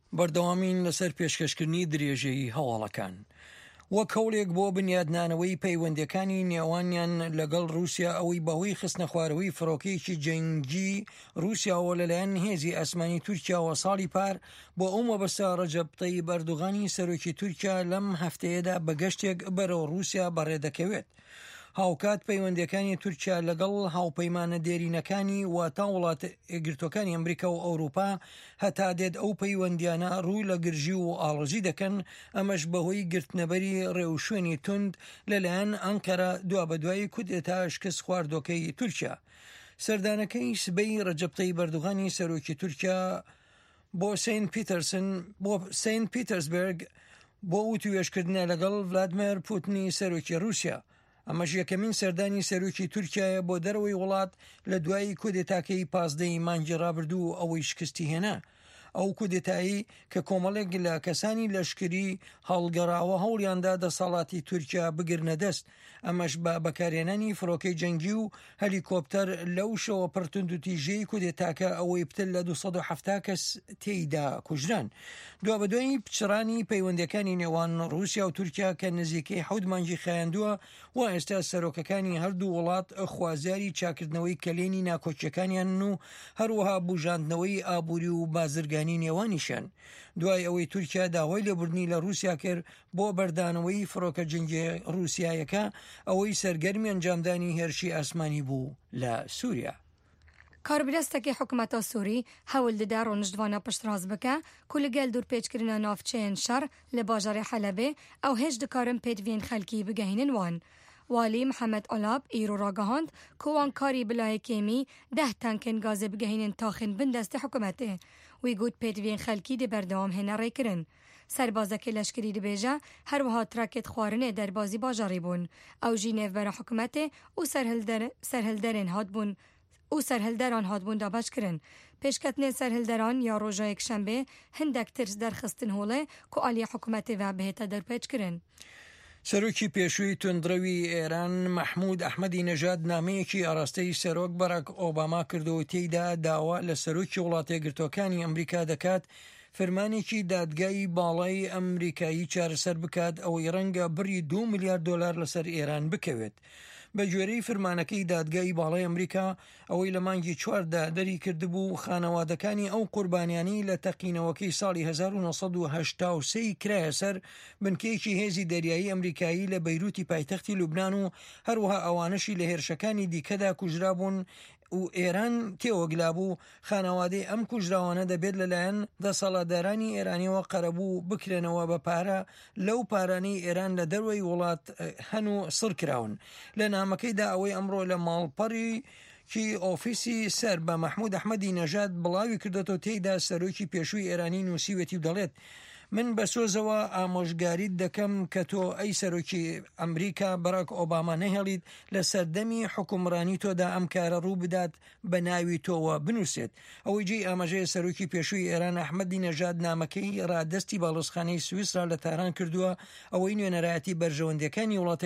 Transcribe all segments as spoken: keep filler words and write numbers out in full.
بەردەوامین لەسەر پێشکەشکردنی درێژەی هەواڵەکان. وەک هەوڵێک بۆ بنیادنانەوەی پەیوەندیەکانی نێوانیان لەگەڵ رووسیا ئەوەی بەهۆی خستنە خوارەوەی فڕۆکەیەکی جەنگی رووسیاوە لەلایەن هێزی ئاسمانی تورکیاوە ساڵی پار بۆ ئەو مەبەستە ڕەجەب تەیب ئەردوغانی سەرۆکی تورکیا لەم هەفتەیەدا بە گەشتێک بەرەو رووسیا بەڕێدەکەوێت. هاوکات پەیوەندیەکانی تورکیا لەگەڵ هاوپەیمانە دێرینەکانی واتە وڵاتە یەکگرتوەکانی ئەمریکا و ئەوروپا هەتا دێت ئەو پەیوەندیانە ڕووی لە گرژی و ئاڵۆزی دەکەن، ئەمەش بەهۆی گرتنەبەری ڕێوشوێنی تند لەلایەن ئەنقەرە دوا بەدوای کودێتا شکست خواردۆکەی تورکیا. سەردانەکەی سبەی ڕەجەب تەیب ئەردوغانی سەرۆکی تورکیا بۆ سینت پیتەرسن بۆ سینت پیتەرسبرگ بۆ وتوێشکردنە لەگەڵ ڤلادیمیر پوتینی سەرۆکی رووسیا. ئەمەش یەکەمین سەردانی سەرۆکی تورکیایە بۆ دەرەوەی وڵات لە دوای کودێتاکەی پازدەی مانگی ڕابردوو ئەوەی شکستی هێنا. ئەو کودێتایی کە کۆمەڵێک لە کەسانی لەشکری هەڵگەڕاوە هەوڵیاندا دەسەڵاتی تورکیا بگرنە دەست، ئەمەش بە بەکارهێنانی فڕۆکەی جەنگی و هەلیکۆپتەر لەو شەوە پڕتند و تیژەی کودێتاکە ئەوەی پتر لە دووسەد و هەفتە کەس تێیدا کوژران. دوا بەدوای پچڕانی پەیوەندیەکانی نێوان رووسیا و تورکیا کە نزیکەی حەوت مانگی خایاندووە و ئێستا سەرۆکەکانی هەردوو وڵات خوازیاری چاکردنەوەی کەلێنی ناکۆچیەکانیان و هەروەها بوژاندنەوەی ئابووری و بازرگانی نێوانیشان. دوای ئەوەی تورکیا داوای لێبوردنی لە رووسیا کرد بۆ بەردانەوەی فڕۆکە جەنگی رووسیایەکە، ئەوەی سەرگەرمی ئەنجامدانی هێرشی ئاسمانی بوو لە سووریا. کاربدەستێکی حکوومەتە سووری هەوڵ دەدا ڕۆنشتوانە پشتڕاست بکە کو لەگەل دوورپێچکردنە ناوچەیەن شەڕ لە باژارێ حەلەبێ ئەو هێش دکارن پێدڤین خەلکی بگەهێنن وان. والی محەممەد ئۆلاب ئیرۆ ڕاگەهاند کۆوان کاری بلایەکێمی دەه تانکن گازێ بگەهێنن تاخن بن دەستی حکوومەتێ. وی گوت پێدڤین خەلکی دە بەردەوام هێنا ڕێکردن. سەربازەکە لەشکری دەبێژە هەروەها تراکێت خوارنێ دەربازی باژاری بوون. ئەو ژی نێڤبەرە حکوومەتێ و سەرهەلدەرێن هاتبوون و سەرهەلدەران هاتبوون دابەشکردن. پێشکەتنێ سەرهەلدەران یا ڕۆژەیەک شەمبێ هەندێک ترس دەرخستن هۆڵێ کۆ ئالیە حکوومەتێ و بهێتە دەرپێچکردن. سەرۆکی پێشووی توندڕەوی ئێران مەحموود ئەحمەدی نەژاد نامەیەکی ئاراستەی سەرۆک بەراک ئۆباما کردەوە، تێیدا داوا لە سەرۆکی وڵاتە یەکگرتوەکانی ئەمریکا دەکات فەرمانێکی دادگای باڵای ئەمریکایی چارەسەر بکات ئەوەی ڕەنگە بڕی دو ملیارد دۆلار لەسەر ئێران بکەوێت. بە گوێرەی فرمانەکەی دادگای باڵای ئەمریکا ئەوەی لە مانگی چواردا دەری کردبوو خانەوادەکانی ئەو قوربانیانی لە تەقینەوەکەی ساڵی هەزار و نۆسەد و هەشتا و سێ کرایە سەر بنکەیەکی هێزی دەریایی ئەمریکایی لە بەیروتی پایتەختی لوبنان و هەروەها ئەوانشی لە هێرشەکانی دیکەدا کوژرا بوون و ئێران تێوەگلا بوو خانەوادەی ئەم کوژراوانە دەبێت لەلایەن دەسەڵاتدارانی ئێرانیەوە قەرەبوو بکرێنەوە بە پارە لەو پارانەی ئێران لە دەروەی وڵات هەن و سڕکراون. لە نامەکەیدا ئەوەی ئەمڕۆ لە ماڵپەڕی کی ئۆفیسی سەر بە مەحموود ئەحمەدی نەژاد بڵاوی کردێتەوە، تێیدا سەرۆکی پێشووی ئێرانی نووسیوەتی و دەڵێت من بە سۆزەوە ئامۆژگاریت دەکەم کە تۆ ئەی سەرۆکی ئەمریکا بەراک ئۆباما نەهێڵیت لە سەردەمی حکومڕانی تۆدا ئەم کارە ڕوو بدات بە ناوی تۆوە بنووسێت. ئەوەی جێی ئاماژەیە سەرۆکی پێشووی ئێران ئەحمەدی نەژاد نامەکەی ڕادەستی باڵۆزخانەی سویسرا لە تاران کردووە، ئەوەی نوێنەرایەتی بەرژەوەندەکانی وڵاتە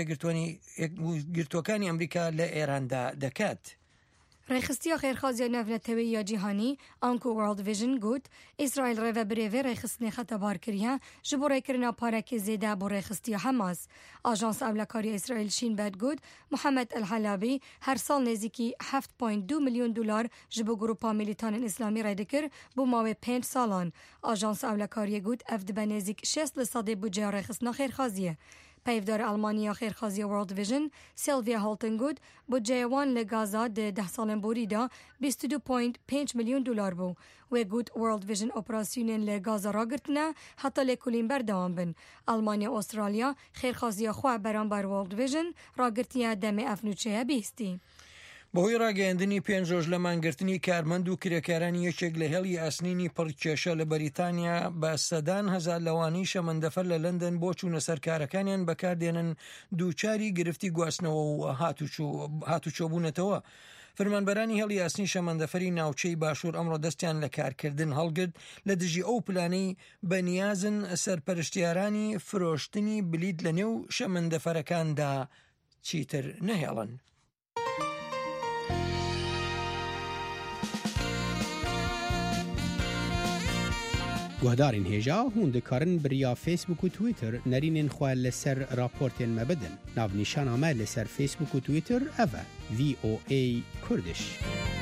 گرتوەکانی ئەمریکا لە ئێراندا دەکات. ڕێخستیە خێرخوازیە ناونەتەوەی یا جیهانی ئانکو وەرڵد ڤیژن گوت ئیسرائیل ڕێڤە برێڤێ ڕێخستنی خەتەبارکردیە ji بۆ ڕێکردنا پارەکێ زێدا بۆ ڕێخستیە حەماس. ئاژانس ئەولەکاری ئیسرائیل شین بەد گوت محەممەد ئەلحەلابی هەر ساڵ نێزیکی هەفت پۆینت دو ملیۆن دلار ji بۆ گروپا میلیتانên ئیسلامی ڕێدەکرد بۆ ماوەی پێنج ساڵان. ئاژانس ئەولەکاریە گوت ئەف دبە نێزیک شێست لە سەدەی بودجێ ڕێخستنا خێرخوازیە. پەیڤدار ئەڵمانیا خێرخوازیە وەرڵد ڤیژن سیلڤیا هۆڵتن گوت بودجەیەوان لە گازا دە ده ساڵên بوریدا بیست و دو پۆینت پێنج ملیۆن دلار بوو. وێ گوت وەرڵد ڤیژن ئۆپراسیونên لە گازا ڕاگرتنە هەتا لێکولین بەردەوام بن. ئەڵمانیا ئۆسترالیا خێرخوازیە خوا بەرامبەر وەرڵد ڤیژن ڕاگرتیە دەمێ ئەف نوچەیە بیستی. بەهۆی ڕاگەیاندنی پێنج ڕۆژ لە مانگرتنی کارمەند و کرێکارانی یەکێک لە هێڵی ئاسنینی پڕکێشە لە بەریتانیا بە سەدان هەزار لەوانی شەمەندەفەر لە لەندەن بۆ چوونە سەر کارەکانیان بەکاردێنن دووچاری گرفتی گواستنەوە و هاتوچۆبوونەتەوە. فرمانبەرانی هێڵی ئاسنی شەمەندەفەری ناوچەی باشوور ئەمڕۆ دەستیان لە کارکردن هەڵگرت لە دژی ئەو پلانەی بەنیازن سەرپەرشتیارانی فرۆشتنی بلیت لە نێو شەمەندەفەرەکاندا چیتر نەهێڵن. گهدارین هیجا هون دکارن بریا فیسبوک و تویتر نرینین خواه لسر راپورتین مبدن. ناو نیشان آمه لسر فیسبوک و تویتر اوه وی او ای کردش.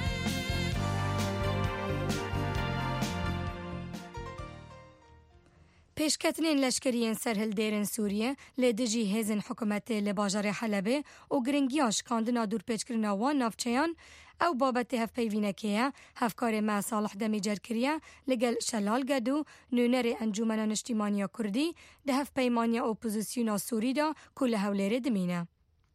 پیشکتنین لشکریین سرهل دیرن سوریه لدجی هزن حکومت لباجار حلبه و گرنگیاش کاندنا دور پیچکرنا وان نافچیان او بابت هف پیوینکیه هفکار ما صالح دمی جرکریه لگل شلال گدو نونر انجومنان اجتماعی کردی ده هف پیمانی اپوزیسیونا سوری دا کل هولیر دمینه.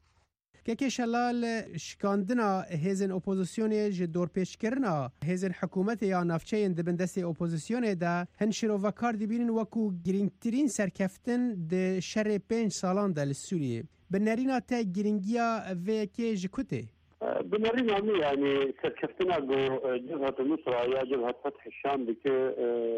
که شلال شکاندنا هزن اپوزیسیون ج دور پیش کرنا هزن حکومت یا نافچه دبن دست اپوزیسیون دا هنشرو و کار دبینن وکو گرینگترین سرکفتن ده شر پنج سالان دا لسوریه بنارینا تا گرینگیا و که جکوته بنارینا می یعنی سرکفتنا جو جبهة النصرة یا جبهة فتح الشام بك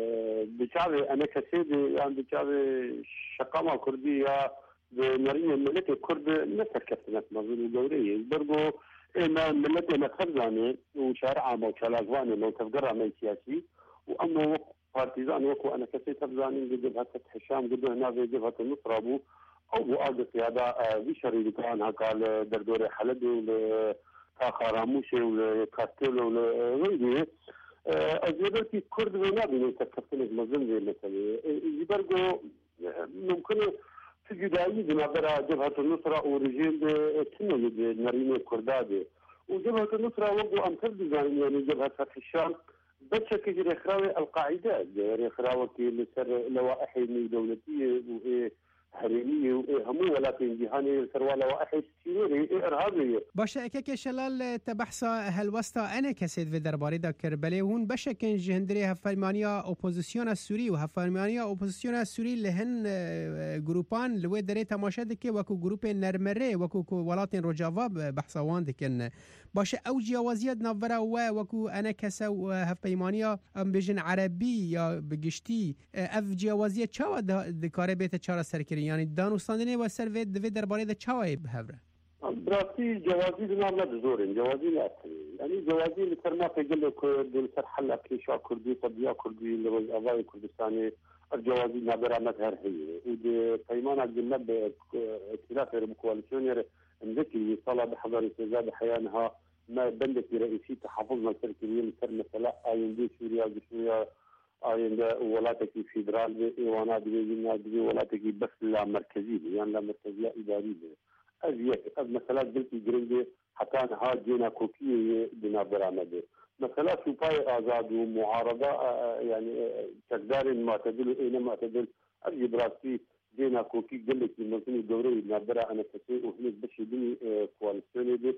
بچاوه انا کسید يعني بچاوه شقامة كردية بنرين الملك الكرد نسر كفتنات مظلوم الدورية برضو إما ملك متخزانة وشارع وشلاغوانة لو تفقر عمل سياسي وأما بارتيزان وكو أنا كسيت تفزانين بجبهة فتح الشام قدو هنا في جبهة النصرة أبو أو بؤاد قيادة بشري لكان قال دردوري حلب وكاخاراموشي وكاستيلو وغيره أجيبتي كرد ونابي كفتنات مظلوم مثلا برضو ممكن جدایی جنابرا جبهة النصرة ورجيم كنو نرين كردادي وجبهة النصرة وقو أمثل بزانين يعني جبهة فتح الشام بشكل رخراوي القاعدة رخراوي كي لسر لوائح دولتية وهي حريمية وهمو ولكن جهاني سروا لوائح سيوري إرهابية باشه اكاك شلال تبحثا هالوسطا انا كسيد في درباري دا كربلي هون بشكل جهندري هفرمانيا اوبوزيسيون السوري وهفرمانيا اوبوزيسيون السوري لهن جروبان لوي دري تماشا دكي وكو جروب نرمري وكو ولاتين رجافا بحثا وان دكن باشه او جوازيات نافرا وكو انا كسا وهفرمانيا ام بجن عربي يا بگشتي اف جوازيات چاوا دكاره بيت چارا سركري يعني دانوستاندني وسر في درباري دا چاوا بهبره براسي جوازي بنا ما بزورين جوازي لا يعني جوازي اللي كرما تقول لك دول سرحل كليشا كردي طبيعة كردي اللي أضاي كردستاني الجوازي نابرة مظهر هي ودي قيمانا الجنب ائتلاف الكواليسيون مذكي صلاة بحضر استزاد حيانها ما بندك رئيسي تحفظنا السركريين سر مثلا آين دي سوريا بسوريا آين ولاتك فيدرال إيوانا دي ولاتك بس لا مركزية يعني لا مركزية إدارية أزيك مثلا قلتي جريندي حتى ها جينا كوكية بنا برامده مثلا سوباي آزاد ومعارضة يعني تقدار ما تدل أينما تدل أجي براسي جينا كوكي قال لك المنظمة الدورية بنا برا أنا كثير وهناك بشي بني كواليسيوني دي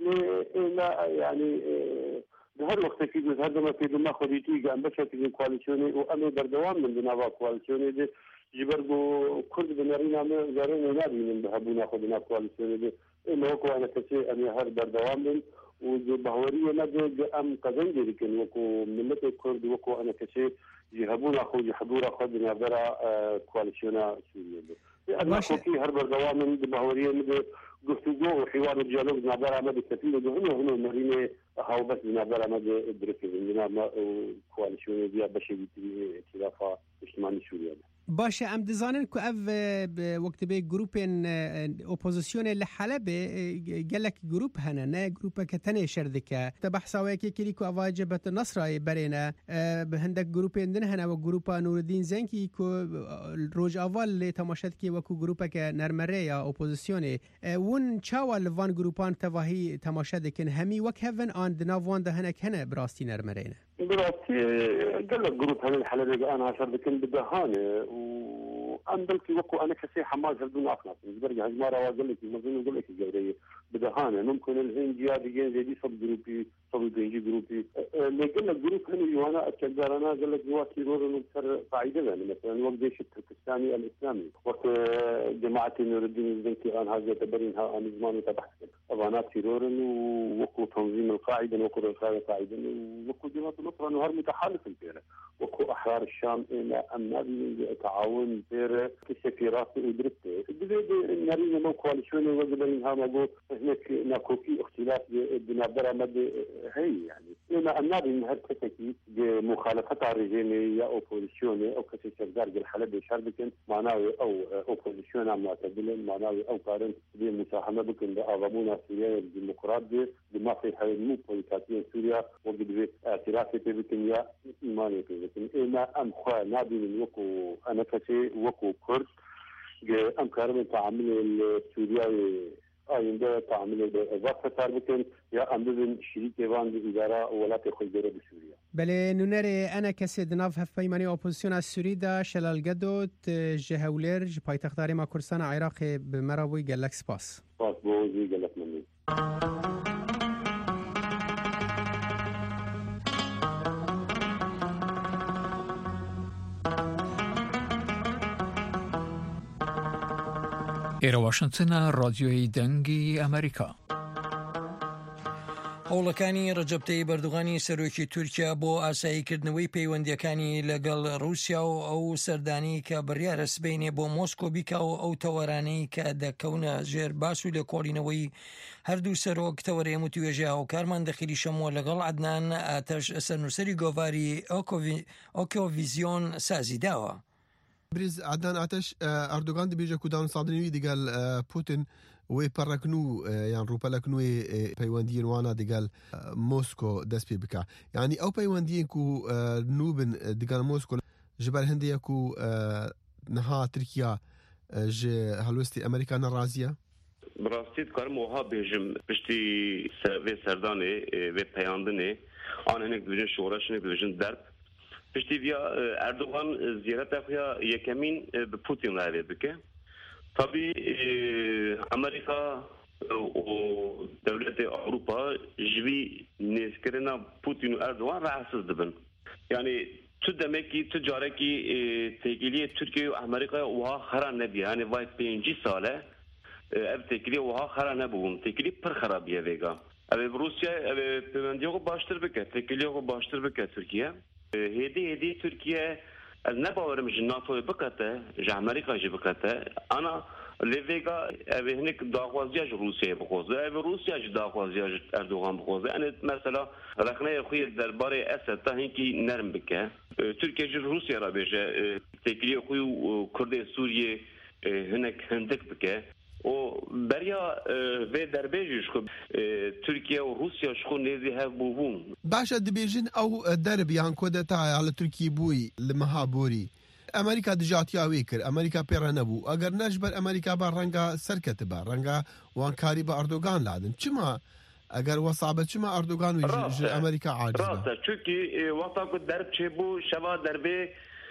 لا يعني بهر وقت في هذا ما في دماغ خديتي قام بشكل كواليسيوني وأنا بردوام من بنا كواليسيوني دي جبرجو كل بنارينا ما جارينا نادي من بهبونا خدنا كواليسيون دي إنه هو أنا كشيء أنا هر بردوام من وجبهورية نادي أم قزنجي لكن وكو ملة الكرد وكو أنا كشيء جهبونا خو جحدورا خدنا برا كواليسيونا سوريا دي أنا كوكي هر بردوام من بهورية من قفتوجو وحوار الديالوج نابرا مدى كثير هنا هنا مارينة هاو بس نابرا مدى دركز عندنا ما كواليسيون دي بشي ائتلافا اجتماعي سوريا دي. باشه ام دزانن کو اف وقت به گروپن اپوزیسیون لحلب قالك جروب هنا نه جروب كتنه شردكه تبحثوا كي كليكو اواجبه النصر برينا بهندك جروبين دن هنا وجروب نور الدين زنكي كو روج اول تماشات كي وكو جروب كنرمريا اپوزيسيون ون چاوا لوان جروبان تواهي تماشات كن همي وكهفن ان دناوان ده هنا هنا براستي نرمرينا براسي قال لك جروب هذا الحلبة انا عشر لكن بدهانه وأنا بلكي وقو أنا كسي حماس هلدون أخلاص برجع هجمارة وقال لك المظلوم وقال لك الجورية بدهانة ممكن الهين جيادي جين زي دي صب جروبي صب جيجي جروبي اللي قال لك جروب هني يوانا أتشجر أنا قال لك جواتي رور نكسر فعيدة يعني مثلا وقت جيش التركستاني الإسلامي وقت جماعة نور الدين الزنكي أنا هذا تبرينها أنا زمان تبحث أبانات تيرور وقو تنظيم القاعدة وقو رخاء القاعدة وقو جماعة النصر أنه هر متحالف البيرة وقو أحرار الشام إلى أمن تعاون بيرة كسفيرات ودرته بدي نرينا مو كواليسيون وقبل إنها مجو هناك ناكوكي اختلاف بنابرة مد هي يعني انا النادي من هالكتكي مخالفه الرجيم يا اوبوزيسيون او كتي سردار الحلب شربكن معناه او اوبوزيسيون معتدل معناه او قارن بمساهمه بكن باغمونا سوريا الديمقراطيه بما في حال مو بوليتاتيه سوريا وقد اعتراف بكن يا ايماني بكن انا ام خا نادي من وكو انا كتي وكو كرد ام كارم تعامل السورياوي آینده تعامل وقت تر بکن یا امروز شریک وان اداره ولایت خودگره بسوریه. بله نونر انا کسی دناف هف پیمانی اپوزیسیون از سوری دا شلال گدوت جهولر پایتختاری ما کردستان عراق به مراوی گلک سپاس. سپاس بوزی گلک منی. ئێرە واشنگتنە ڕادیۆی دەنگی ئەمریکا. هەوڵەکانی ڕەجەب تەیب ئەردوغانی سەرۆکی تورکیا بۆ ئاساییکردنەوەی پەیوەندیەکانی لەگەڵ رووسیا و ئەو سەردانی کە بڕیارە سبەینێ بۆ مۆسکۆ بیکا و ئەو تەوەرانەی کە دەکەونە ژێر باس و لێکۆڵینەوەی هەردوو سەرۆک تەوەرەیەم و توێژە و کارمان دەخیری شەمووە لەگەڵ عەدنان ئاتەش سەرنووسەری گۆڤاری ئۆکۆڤیزیۆن سازی داوە. بريز عدنان عتش أردوغان دي بيجا كودان صادريني دي قال بوتين وي بركنو يعني روبا لكنوي بيواندين وانا دي قال موسكو دس بي بكا يعني أو بيواندين كو نوبن دي قال موسكو جبال هندية كو نها تركيا جي هلوستي أمريكا نرازية براستيد كارم وها بيجم بشتي في سرداني في بياندني أنا هناك بيجن شورش هناك بيجن درب پشتی ویا اردوغان زیارت اخویا یکمین به پوتین لایه بکه. طبی امریکا و دولت اروپا جوی نسکرنا پوتین و اردوغان رأسز دبن. یعنی تو دمکی تو جاره کی تکیلی ترکیه و امریکا وها خران نبیه. یعنی وای پنجی ساله اب تکیلی وها خران نبوم. تکیلی پر خرابیه ویگا. اوه روسیا اوه پیوندیو باشتر بکه. تکیلیو باشتر بکه ترکیه. هدي هدي تركيا النبأ مش الناتو بكته جا أمريكا جي بكته أنا ليفيغا هناك داخوازياج روسيا بخوزه روسيا جي داخوازياج أردوغان بخوزه أنا مثلا رخنا أخوي الدرباري أسد تهنكي نرم بكه تركيا جي روسيا رابجة تكلي أخوي كرد سوريا هناك هندك بكه و بریا و دربیجش خب ترکیه و روسیا شخو نیزی هف بوون باشا دبیجن او درب یان کودتا على ترکیه بوی لمها بوری امریکا دجاتی اویکر امریکا پیرا نبو اگر نجبر امریکا با رنگا سرکت با رنگا وانکاری با اردوغان لادن چما اگر وصعبه چما اردوغان و امریکا عاجز راسته چونکی وقتا که درب چه بو شوا دربه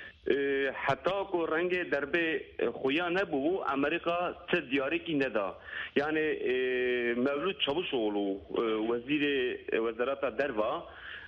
حتی کو رنگ دربه خویا نبو امریکا چه دیاری کی ندا یعنی مولود چاوشوغلو وزیر وزارت دروا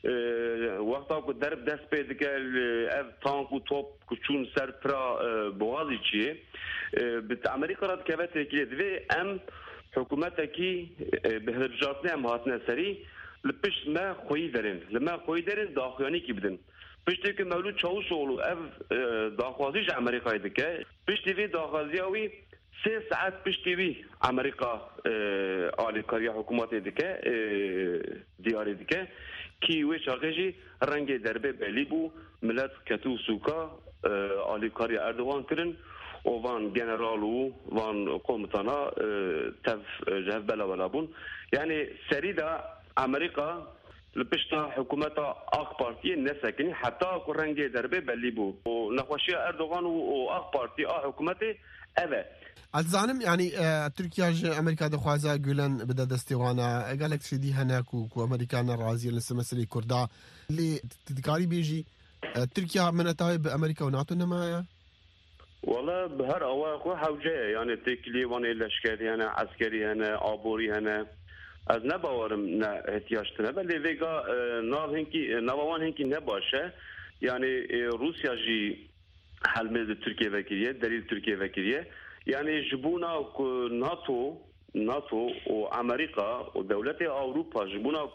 وقتا کو درب دست پیدا کرد اف تانک و توپ کچون سر پرا بوازی چیه بت امریکا رات که وقتی که دوی ام حکومت کی به هرجاتنه ام هاتنه سری لپش ما خویی درن لما خویی درن داخیانی کی بدن پشتی که مولود چاوشوغلو اف داخوازیش امریکایی دکه پشتی وی داخوازیاوی سه ساعت پشتی وی امریکا آلیکاری حکومت دکه دیاری دکه کی وی چاقشی رنگ دربه بلی بو ملت کتو سوکا آلیکاری اردوغان کرن و وان جنرالو وان قومتانا تف جهف بلا بلا بون یعنی سری دا امریکا لبشتا حكومة آخ بارتي نسكني حتى كرنجي دربي بليبو ونخوشي أردوغان وآخ بارتي آخ حكومته أبا الزعلم يعني تركيا أمريكا دخوازا قولن بدا دستيوانا قالك شدي هناك وأمريكانا رازي لسه مسلي كردا اللي تذكاري بيجي تركيا من أتاي بأمريكا وناتو نمايا والله بهر أواخو حوجه يعني تكلي واني لشكري هنا عسكري هنا آبوري هنا از نباورم نه احتیاج تنه ولی ویگا ناو هنکی نوان هنکی نباشه یعنی روسیا جی حلمه ترکیه وکیلیه دلیل ترکیه وکیلیه یعنی جبونا ناتو ناتو و امریکا و دولت اروپا جبونا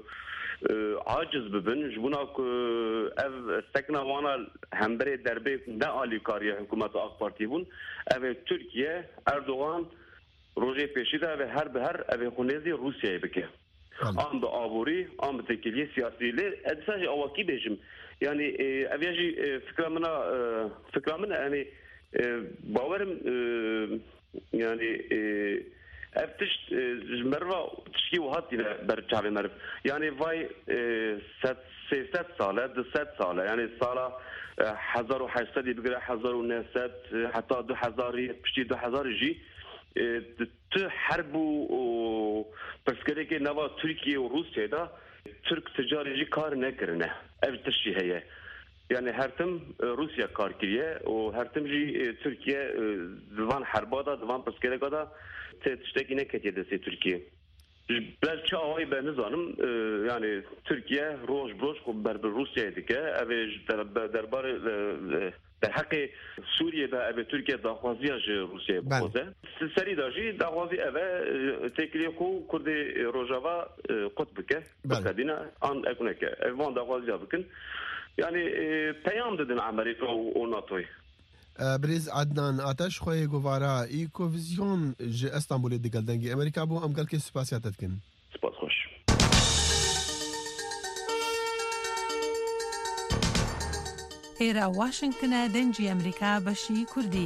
عاجز ببن جبونا اف سکنا وانا همبره دربه نه آلیکاری حکومت آخ پارتی بون اف ترکیه اردوغان روزی پیشیده و هر به هر اوه خونیزی روسیه بکه آن به آبوری آن به تکیلی سیاسی لی ادساج آواکی بیشم یعنی اویاجی فکر منا فکر منا یعنی باورم یعنی افتش مروا تشکی و هاتی بر چاوی مرف یعنی وای ست سیصد ساله دوصد ساله یعنی سالا هزار و هشتصدی بگیره هزار و نهصد حتی دو هزاری پشتی دو هزار جی تو حرب و پسکره که نوا ترکیه و روسیه دا ترک تجاری جی کار نکرنه اف تشی هیه یعنی هر تم روسیا کار کریه و هر تم جی ترکیه دوان حربا دا دوان پسکره دا تشتکی نکتیه دستی ترکیه بلکه آقای به نظرم یعنی ترکیه روش بروش خب بر روسیه دیگه اوش در دربار در حق سوریه به اوه ترکیه داخوازی از روسیه بخوزه سری داشتی داخوازی اوه تکلیه خو کرد روژاوا قطب که بکدینه آن اکنه که اوان داخوازی بکن یعنی پیام دادن امریکا و ناتوی بريز عدنان آتش خواه گوارا ایکو ویزیون جه استانبول دیگل دنگی امریکا بو امگل که سپاسیاتت کن سپاس خوش ایرا واشنگتن دنجی امریکا بشی کردی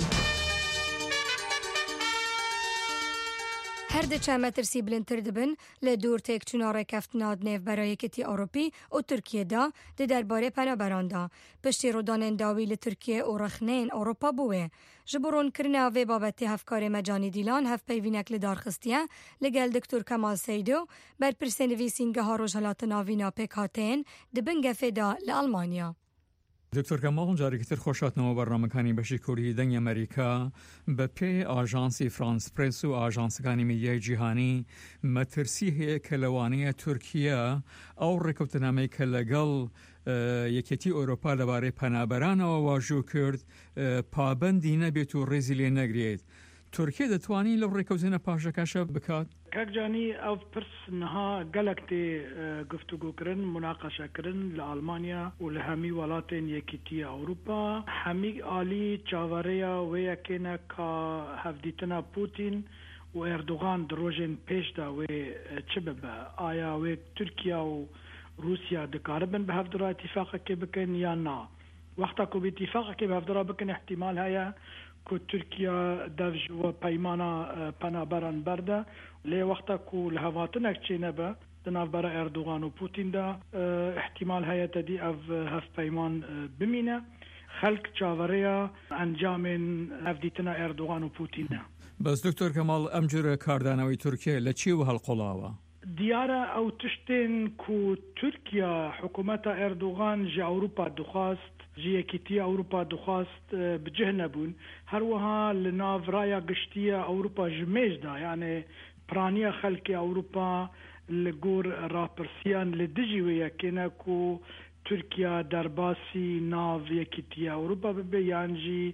هر ده چه مترسی بلندتر دبن لدور تک چوناره کفتناد نیو برای کتی آروپی و ترکیه دا ده درباره پناه براندا. پشتی رودان انداوی لترکیه و رخنین آروپا بوه. جبرون کرنه و بابت هفکار مجانی دیلان هف پیوینک لدارخستیه لگل دکتور کمال سیدو بر پرسنوی سینگه ها روژالات ناوینا پکاتین دبن گفه دا لالمانیا. دکتر کمال جارێکتر خۆشاتنەوە بەڕامەکانی بەشی کوردی دەنگی ئەمریکا بە پێی ئاژانسی فرانس پرس و ئاژانسەکانی میدیای جیهانی مەترسی هەیە کە لەوانەیە تورکیا ئەو ڕێکەوتنامەی کە لەگەڵ یەکێتی ئەوروپا لەبارەی پەنابەرانەوە واژوو کرد پابەندی نەبێت و ڕێزی لێ نەگرێت. تورکیە دەتوانی لەو ڕێکەوتنە پاشەکەشە بکات؟ كاكجاني او برس نها قلقتي گفتگو کرن مناقشه کرن لألمانيا ولهمي ولاتين يكيتي اوروبا همي آلي چاوريا ويكينا كا هفديتنا بوتين و اردوغان دروجين پیش دا و چببا آيا و تركيا و روسيا دكاربن بهفدرا اتفاقا كي بكن يا نا وقتا كو باتفاقا كي بهفدرا بكن احتمال هيا كو تركيا دفج و پیمانا پنابران برده لی وقتا کو لهواتنک چی نبه دناف برا اردوغان و پوتین دا احتمال هیت دی اف هف پیمان بمینه خلق چاوریا انجام اف دیتنا اردوغان و پوتین دا. بس دکتر کمال امجر کاردانوی ترکیه لچی و هالقلاوه؟ دیاره او تشتین کو ترکیا حکومت اردوغان جا اوروپا دخواست جی کیتی اوروپا دخواست بجه نبون هر وها لناف رایا گشتیه اوروپا جمیج دا یعنی پرانیا خلق اوروپا لگور راپرسیان لدجی ویا کنه کو ترکیا درباسی ناو یکیتی اوروپا ببه یعنی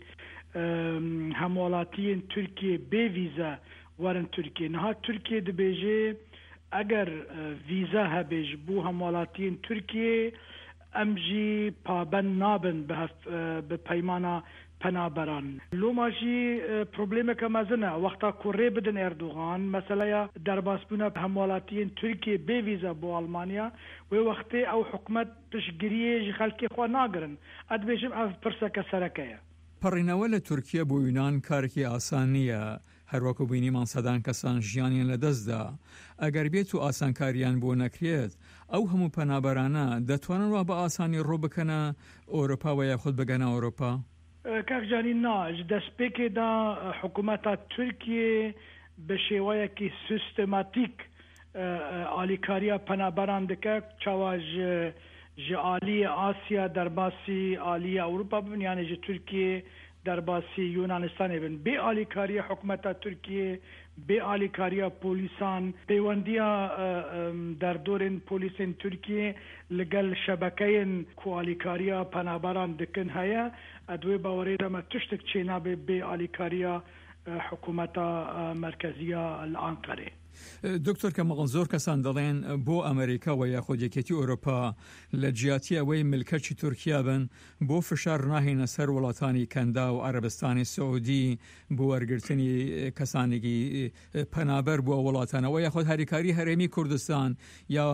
هموالاتین ترکیه بی ویزا ورن ترکیه نها ترکیه دبیجه اگر ویزا هبیج بو هموالاتین ترکیه امجی پابن نابن به پیمانا پنابران لوماجی پروبلم که مزنه وقتا کوری بدن اردوغان مثلا درباس بونا هموالاتین ترکیه بی ویزا بو آلمانیا و وقتی او حکومت پشگیریه جی خلکی خواه ناگرن اد بیشم او پرسکه سرکه پەڕینەوە لە تورکیا بۆ یونان کارێکی ئاسان نییە هەروەکو بینیمان سەدان کەسان ژیانیان لەدەستدا ئەگەر بێت و ئاسانکاریان بۆ نەکرێت ئەو هەموو پەنابەرانە دەتوانن وا بە ئاسانی ڕۆ بکەنە ئەوروپا و یاخود بگەنە ئەوروپا؟ کاکجانی نا دەستپێکێدا حکوومەتە تورکیە بە شێوەیەکی سیستەماتیک ئالیکاریە پەنابەران دەکات چاوا ji Aliye Asya derbasi Aliye Avrupa bin yani ji Türkiye derbasi Yunanistan'e bin be alikariya hükümeta Türkiye be alikariya polisan pewandiya derdorin polisin Türkiye legal şebekeyin ku alikariya panabaran dikin haya adwe bawarida ma tüştek çena be be alikariya hükümeta merkeziya Ankara. دکتۆر کەمەڵ زۆر کەسان دەڵێن بۆ ئەمریکا و یاخود یەکێتی ئەوروپا لە جیاتی ئەوەی ملکەچی تورکیا بن بۆ فشار ناهێنە سەر وڵاتانی کەندا و عەرەبستانی سعودی بۆ وەرگرتنی کەسانێکی پەنابەر بۆ وڵاتانەوە یاخود هەریکاری هەرێمی کوردستان یا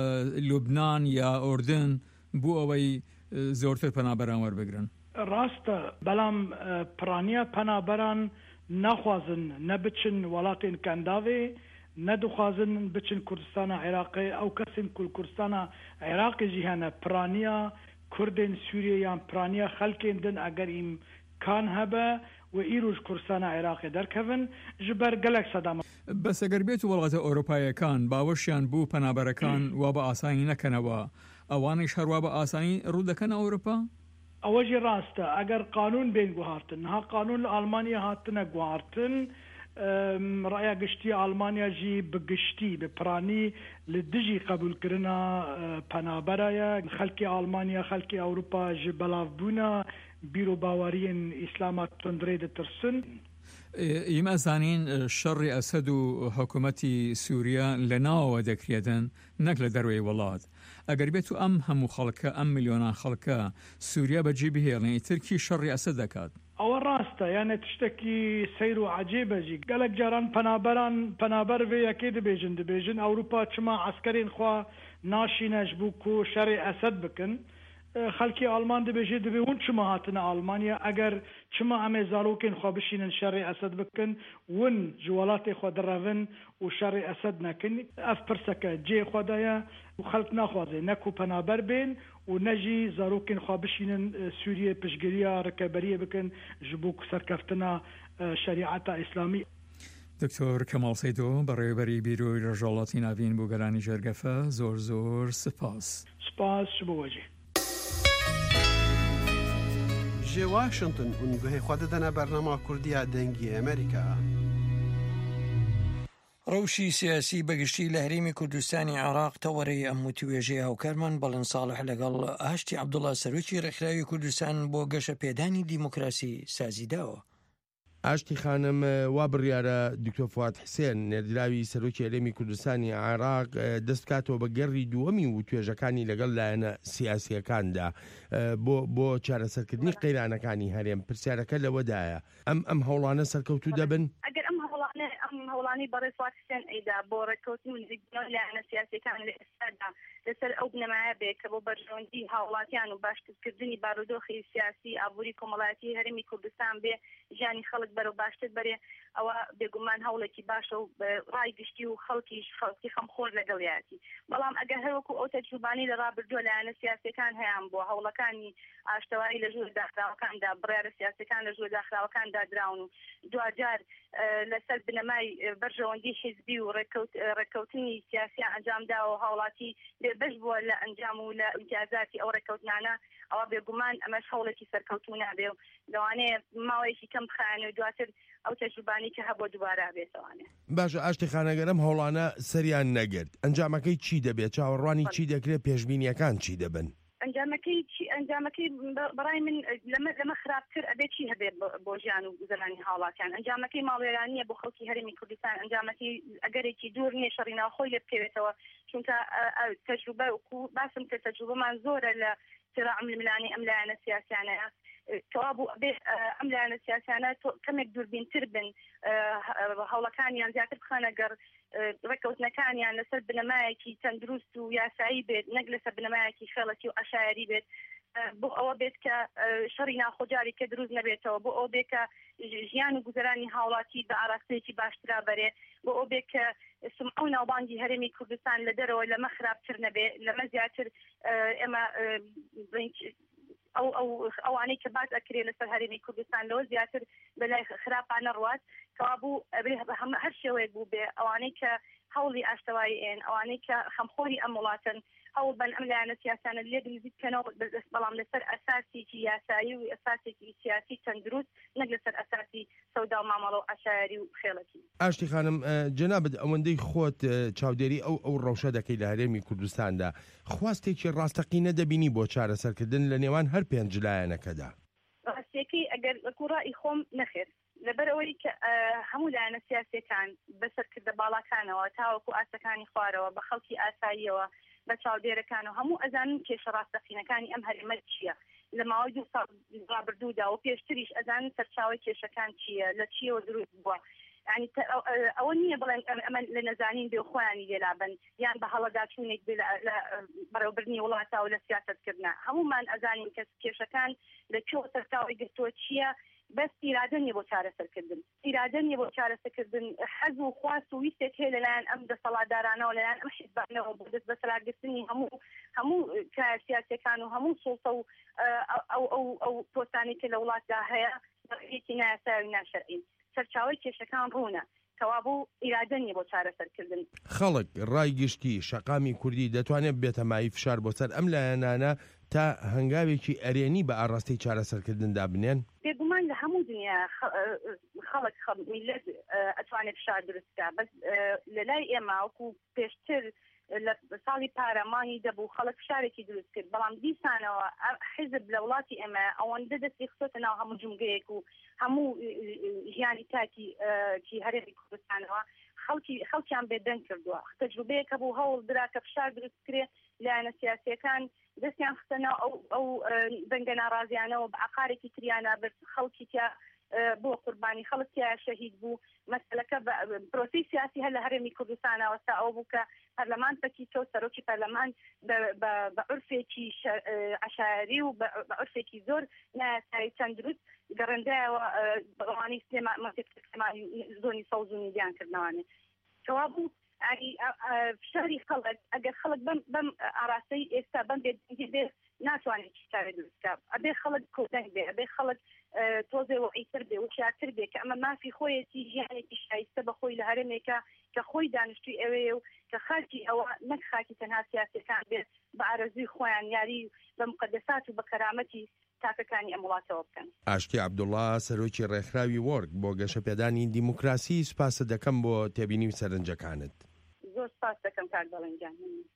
لوبنان یا ئوردن بۆ ئەوەی زۆرتر پەنابەران وەربگرن. ڕاستە بەڵام پرانیا پەنابەران ناخوازن نەبچن وڵاتین کەنداوێ نەدوخوازن بچن کوردستانە عێراقی ئەو کەسن کوردستانە عێراقی جیهانە پرانیا کوردên سووریە یان پرانیا خەلکێن دن ئەگەر ئیمکان هەبە و ئیروش کوردستانە عێراقی دەرکەون ji ber gelek sedama. بەس ئەگەر بێت و وڵاتە ئەوروپایەکان باوەشیان بوو پەنابەرەکان وا بە ئاسانی نەکەنەوە ئەوانەی شەڕوا بە ئاسانی ڕوو دەکەن ئەوروپا؟ ئەوەژی ڕاستە ئەگەر قانون بین گوهارتن ها قانون لە ئەڵمانیا هاتنە گوهارتن ڕایا گشتی ئەڵمانیا ژی بگشتی بپرانی لە دژی قبولکردنا پەنابەرایە خەلکی ئەڵمانیا خەلکی ئەوروپا ji بەڵاوبوونا بیرۆ باوەریên ئیسلاما تندرێ دەترسن. ئێمە زانین شەڕی ئەسەد و حکوومەتی سووریا لە ناوەوە دەکرێتن نەک لە دەروێی وڵات. ئەگەر بێت و ئەم هەموو خەڵکە ئەم میلیۆنان خەڵکە سووریا بەجێ بهێڵێن ترکی شەڕی ئەسەد دەکات. ئەوە ڕاستە یانە تشتێکی سەیر و عەجێبەژی گەلک جاران پەنابەران پەنابەر vê yekê dibêjin dibêjin ئەوروپا çima eskerên xwe naşîne ji bo ku şerê Esed bikin خەلکی ئەڵمان دەبێژێ دەبێ ون çima hatine ئەڵمانیا ئەگەر çima em ê zarokên xwe bişînin şerê Esed bikin ون ji welatê xwe direvin û şerê Esed nekin ev pirseke cê xwe de ye û xelk naxwaze ne ku penaber bên û ne jî zarokên xwe bişînin Sûriyê piştgiriya rikeberiyê bikin ji bo serkeftina şerîeta îslamî. دکتۆر کەماڵ سەیدۆ بەڕێوەبەری بیرۆی ڕۆژهەڵاتی ناوین بۆ گەرانی ژێرگەفە زۆر زۆر سپاس. سپاس بۆ وەجێ. ji Washington û guhê xwe didine bernama Kurdiya dengî Amerîka. ڕەوشی سیاسی بەگشتی لە هەرێمی کوردستانی عێراق تەوەرەی ئەم وتوێژەی هاوکارمان بەڵند ساڵح لەگەڵ ئاشتی عەبدوڵڵا سەرۆکی ڕێکخراوی کوردستان بۆ گەشە پێدانی دیموکراسی سازیداوە. ئاشتی خانم وا بڕیارە دکتۆر فواد حسێن نێردراوی سەرۆکی هەرێمی کوردستانی عێراق دەست بکاتەوە بە گەڕی دووەمی و توێژەکانی لەگەڵ لایەنە سیاسیەکاندا بۆ بۆ چارەسەرکردنی قەیرانەکانی هەرێم پرسیارەکە لەوەدایە ئەم ئەم هەوڵانە سەرکەوتوو دەبن؟ ئەگەر ئەم هەوڵانە ئەم هەوڵانی بەڕێز فواد حسێن ئەیدا بۆ ڕێککەوتن و نزیکبوونەوەی لایەنە سیاسیەکان لە ئێستادا لەسەر ئەو بنەمایە بێت کە بۆ بەرژەوەندی هاوڵاتیان و باشکردنی بارودۆخی سیاسی ئابووری کۆمەڵایەتی هەرێمی کوردستان بێ ژیانی خەڵک بەرەو باشتر بەرێ ئەوە بێگومان هەوڵێکی باشە و ڕای گشتی و خەڵکیش خەڵکی خەمخۆر لەگەڵیاتی بەڵام ئەگەر هەروەکو ئەو تەجروبانی لە ڕابردووە لایەنە سیاسیەکان هەیان بۆ هەوڵەکانی ئاشتەوایی لە ژوور داخراوەکاندا بڕیارە سیاسیەکان لە ژوور داخراوەکاندا دراون و دوجار لەسەر بنەمای بەرژەوەندی حیزبی و ڕێککەوتنی سیاسی ئەنجامدا و هاوڵاتی بێبەش بووە لە ئەنجام و لە ئیمتیازاتی ئەو ڕێککەوتنانە ئەوە بێگومان ئەمەش هەوڵێکی سەرکەوتوو نابێ و لەوانەیە ماوەیەکی کەم بخایەنێ و دواتر ئەو تەجروبانی کە هەبووە دووبارە بێتەوانێ. باشە ئاشتی خانەگەرم هەوڵانە سەریان نەگرت ئەنجامەکەی چی دەبێت چاوەڕوانی چی دەکرێت پێشبینیەکان چی دەبن؟ ئەنجامەکەی ئەنجامەکەی بەڕای من لەمە لەمە خراپتر ئەبێ چی هەبێت بۆ ژیان و گوزەرانی هاوڵاتیان ئەنجامەکەی ماڵوێرانیە بۆ خەڵکی هەرێمی کوردستان ئەنجامەکەی ئەگەرێکی دوور نییە شەڕی ناوخۆی لێ بکەوێتەوە چونکە تەجروبە وکو باسم کە تەجروبەمان زۆرە لە صراع ململانی ئەم لایەنە سیاسیانەیە کەوابوو ئەبێ ئەم لایەنە سیاسیانە کەمێک دووربینتر بن هەوڵەکانیان زیاتر بخەنە گەڕ ڕێککەوتنەکانیان لەسەر بنەمایەکی تەندروست و یاسایی بێت نەک لەسەر بنەمایەکی خێڵەتی و ئەشایری بێت بۆ ئەوە بێت کە شەڕی ناخۆجاری کە دروست نەبێتەوە بۆ ئەو بێت کە ژیان و گوزەرانی هاوڵاتی بە ئاراستەیەکی باشترا بەرێ بۆ ئەو بێت کە سمعە و ناوبانگی هەرێمی کوردستان لە دەرەوە لەمە خراپتر نەبێ لەمە زیاتر ئێمە ئەو ئەو ئەوانەی کە باز ئەکرێ لەسەر هەرێمی کوردستان لەوە زیاتر بەلای خراپانە ڕوات کەوابوو هەر شێوەیەک بوو بێ ئەوانەی کە هەوڵی ئاشتەوایی ئێن ئەوانەی کە خەمخۆری ئەم وڵاتن هەوڵ بن ئەم لایەنە سیاسانە لێ نزیککەنەوە بەڵام لەسەر ئەساسێکی یاسایی و ئەساسێکی سیاسی تەندروست نەک لەسەر ئەساسی سەودا و مامەڵە و ئاشایری و خێڵەتی. ئاشتی خانم جەنابەت ئەوەندەی خۆت چاودێری ئەو ئەو ڕەوشە دەکەی لە هەرێمی کوردستاندا خواستێکی ڕاستەقینە دەبینی بۆ چارەسەرکردن لە نێوان هەر پێنج لایەنەکەدا؟ ڕاستیەکەی ئەگەر کوڕایی خۆم نەخێت لەبەرەوەی کە هەموو لایەنە سیاسیەکان بەسەرکردە باڵاکانەوە تاوەکو ئاسەکانی خوارەوە بە خەڵکی ئاساییەوە بە چاودێرەکان و هەموو ئەزانن کێشە ڕاستەقینەکانی ئەم هەرێمە چییە لە ماوەی دوو ساڵ ڕابردوودا و پێشتریش ئەزانن سەرچاوی کێشەکان چییە لە چیەوە دروست بووە يعني ئەوە نییە بڵێن ئەمە لە نەزانین بێ خۆیانی لێلابن یان بە هەڵەداچوونێک بەڕێوەبردننی وڵاتە و لە سیاستکردنا هەمومان ئەزانین کە کێشەکان لە کێوە سەرچاوی گرتووە چییە بەس ئیرادە نیە بۆ چارەسەرکردن ئیرادە نیە بۆ چارەسەرکردن حەز و خواست و ویستێک هەیە لەلایەن ئەم دەسەڵاتدارانەوە لەلایەن ئەم حیزبانەوە بۆ دەست بەسەرگرتنی هەموو هەموو کار سیاسیەکان و هەموو سوڵتە و ئەو ئەو ئەو پۆستانی کە لە وڵاتدا هەیە بەڕێکی نایاسایی ناشەرعی سەرچاوی کێشەکان ڕوونە کەوابوو ئیرادە نیە بۆ چارەسەرکردن خەڵک ڕای گشتی شەقامی کوردی دەتوانێت بێتە مای فشار بۆ سەر ئەم لایەنانە تا هەنگاوێکی ئەرێنی بە ئاڕاستی چارەسەرکردندا بنێن بێگومان لە هەموو دنیا خەڵک میلەت ئەتوانێت فشار دروستکە بەس لە لای ئێمە وەکو پێشتر لە ساڵی پارەمانی دەبوو خەڵک فشارێکی دروست کرد بەڵام دیسانەوە حیزب لە وڵاتی ئێمە ئەوەندە دەستی خستۆتە ناو هەموو جمگەیەک و هەموو ژیانی تاکی کی هەرێمی کوردستانەوە خەڵکی خەڵکیان بێدەنگ کردووە تەجروبەیەکە بوو هەوڵ درا کە فشار دروست کرێ لایەنە سیاسیەکان دەستیان خستەنە ئەو ئەو دەنگە ناڕازیانەوە بە عقارێکی تریانە بە خەڵکی تیا بۆ قوربانی خەڵکیان شەهید بوو مەسەلەکە پرۆسی سیاسی هەر لە هەرێمی کوردستانەوە تا ئەو بوو کە پەرلەمان پەکی تۆ سەرۆکی پەرلەمان بە عورفێکی عەشایری و بە عورفێکی زۆر نایاسایی چەند دروست گەڕەندایەوە بەڕوانی سلێمانی زۆنی سەوز و میدیان کردنەوانێ کەوا بوو فشاری خەڵک ئەگەر خەڵک بەم ئاراستەی ئێستا بەم بێدەنگی بێ ناتوانێت چیکارێ دروستکە ئەبێ خەڵک کۆدەنگ بێ ئەبێ خەڵک تۆزێ وەعیتر بێ وشیارتر بێ کە ئەمە مافی خۆیەتی ژیانێکی شایستە بە خۆی لە هەرێمێکە کە خۆی دانیشتووی ئەوەیە و کە خاکی ئەوە نەک خاکی تەنها سیاسەکان بێت بە ئارەزوی خۆیان یاری بە مقدسات و بە کەرامەتی تاکەکانی ئەم وڵاتەوە بکەن. ئاشتی عەبدوڵڵا سەرۆکی ڕێکخراوی وەرگ بۆ گەشەپێدانی دیموکراسی سوپاسە دەکەم بۆ تێبینی و سەرنجەکانت. زۆر سپاس دەکەم کاک دەڵێنجان.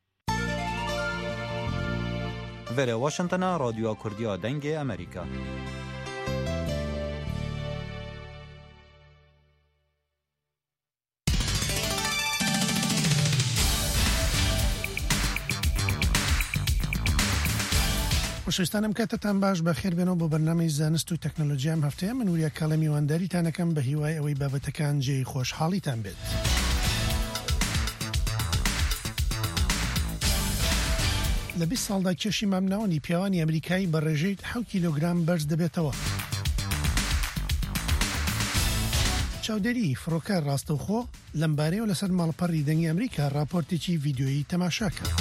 Vere Washingtona, Radyoya Kurdiya Dengê Amerîka. خۆشەویستانم کاتتان باش بەخێر بێنەوە بۆ بەرنامەی زانست و تەکنۆلۆژی ئەم هەفتەیە من وریە کاڵە میوانداریتانەکەم بە هیوای ئەوەی بابەتەکان جێی خۆشحاڵیتان بێت. لە بیست ساڵدا کێشی مامناوەنی پیاوانی ئەمریکایی بە ڕێژەی حەوت کیلۆگرام بەرز دەبێتەوە. چاودێری فڕۆکە ڕاستەوخۆ لەمبارەیەوە لەسەر ماڵپەڕی دەنگی ئەمریکا راپۆرتێکی ڤیدیۆیی تەماشا کرد.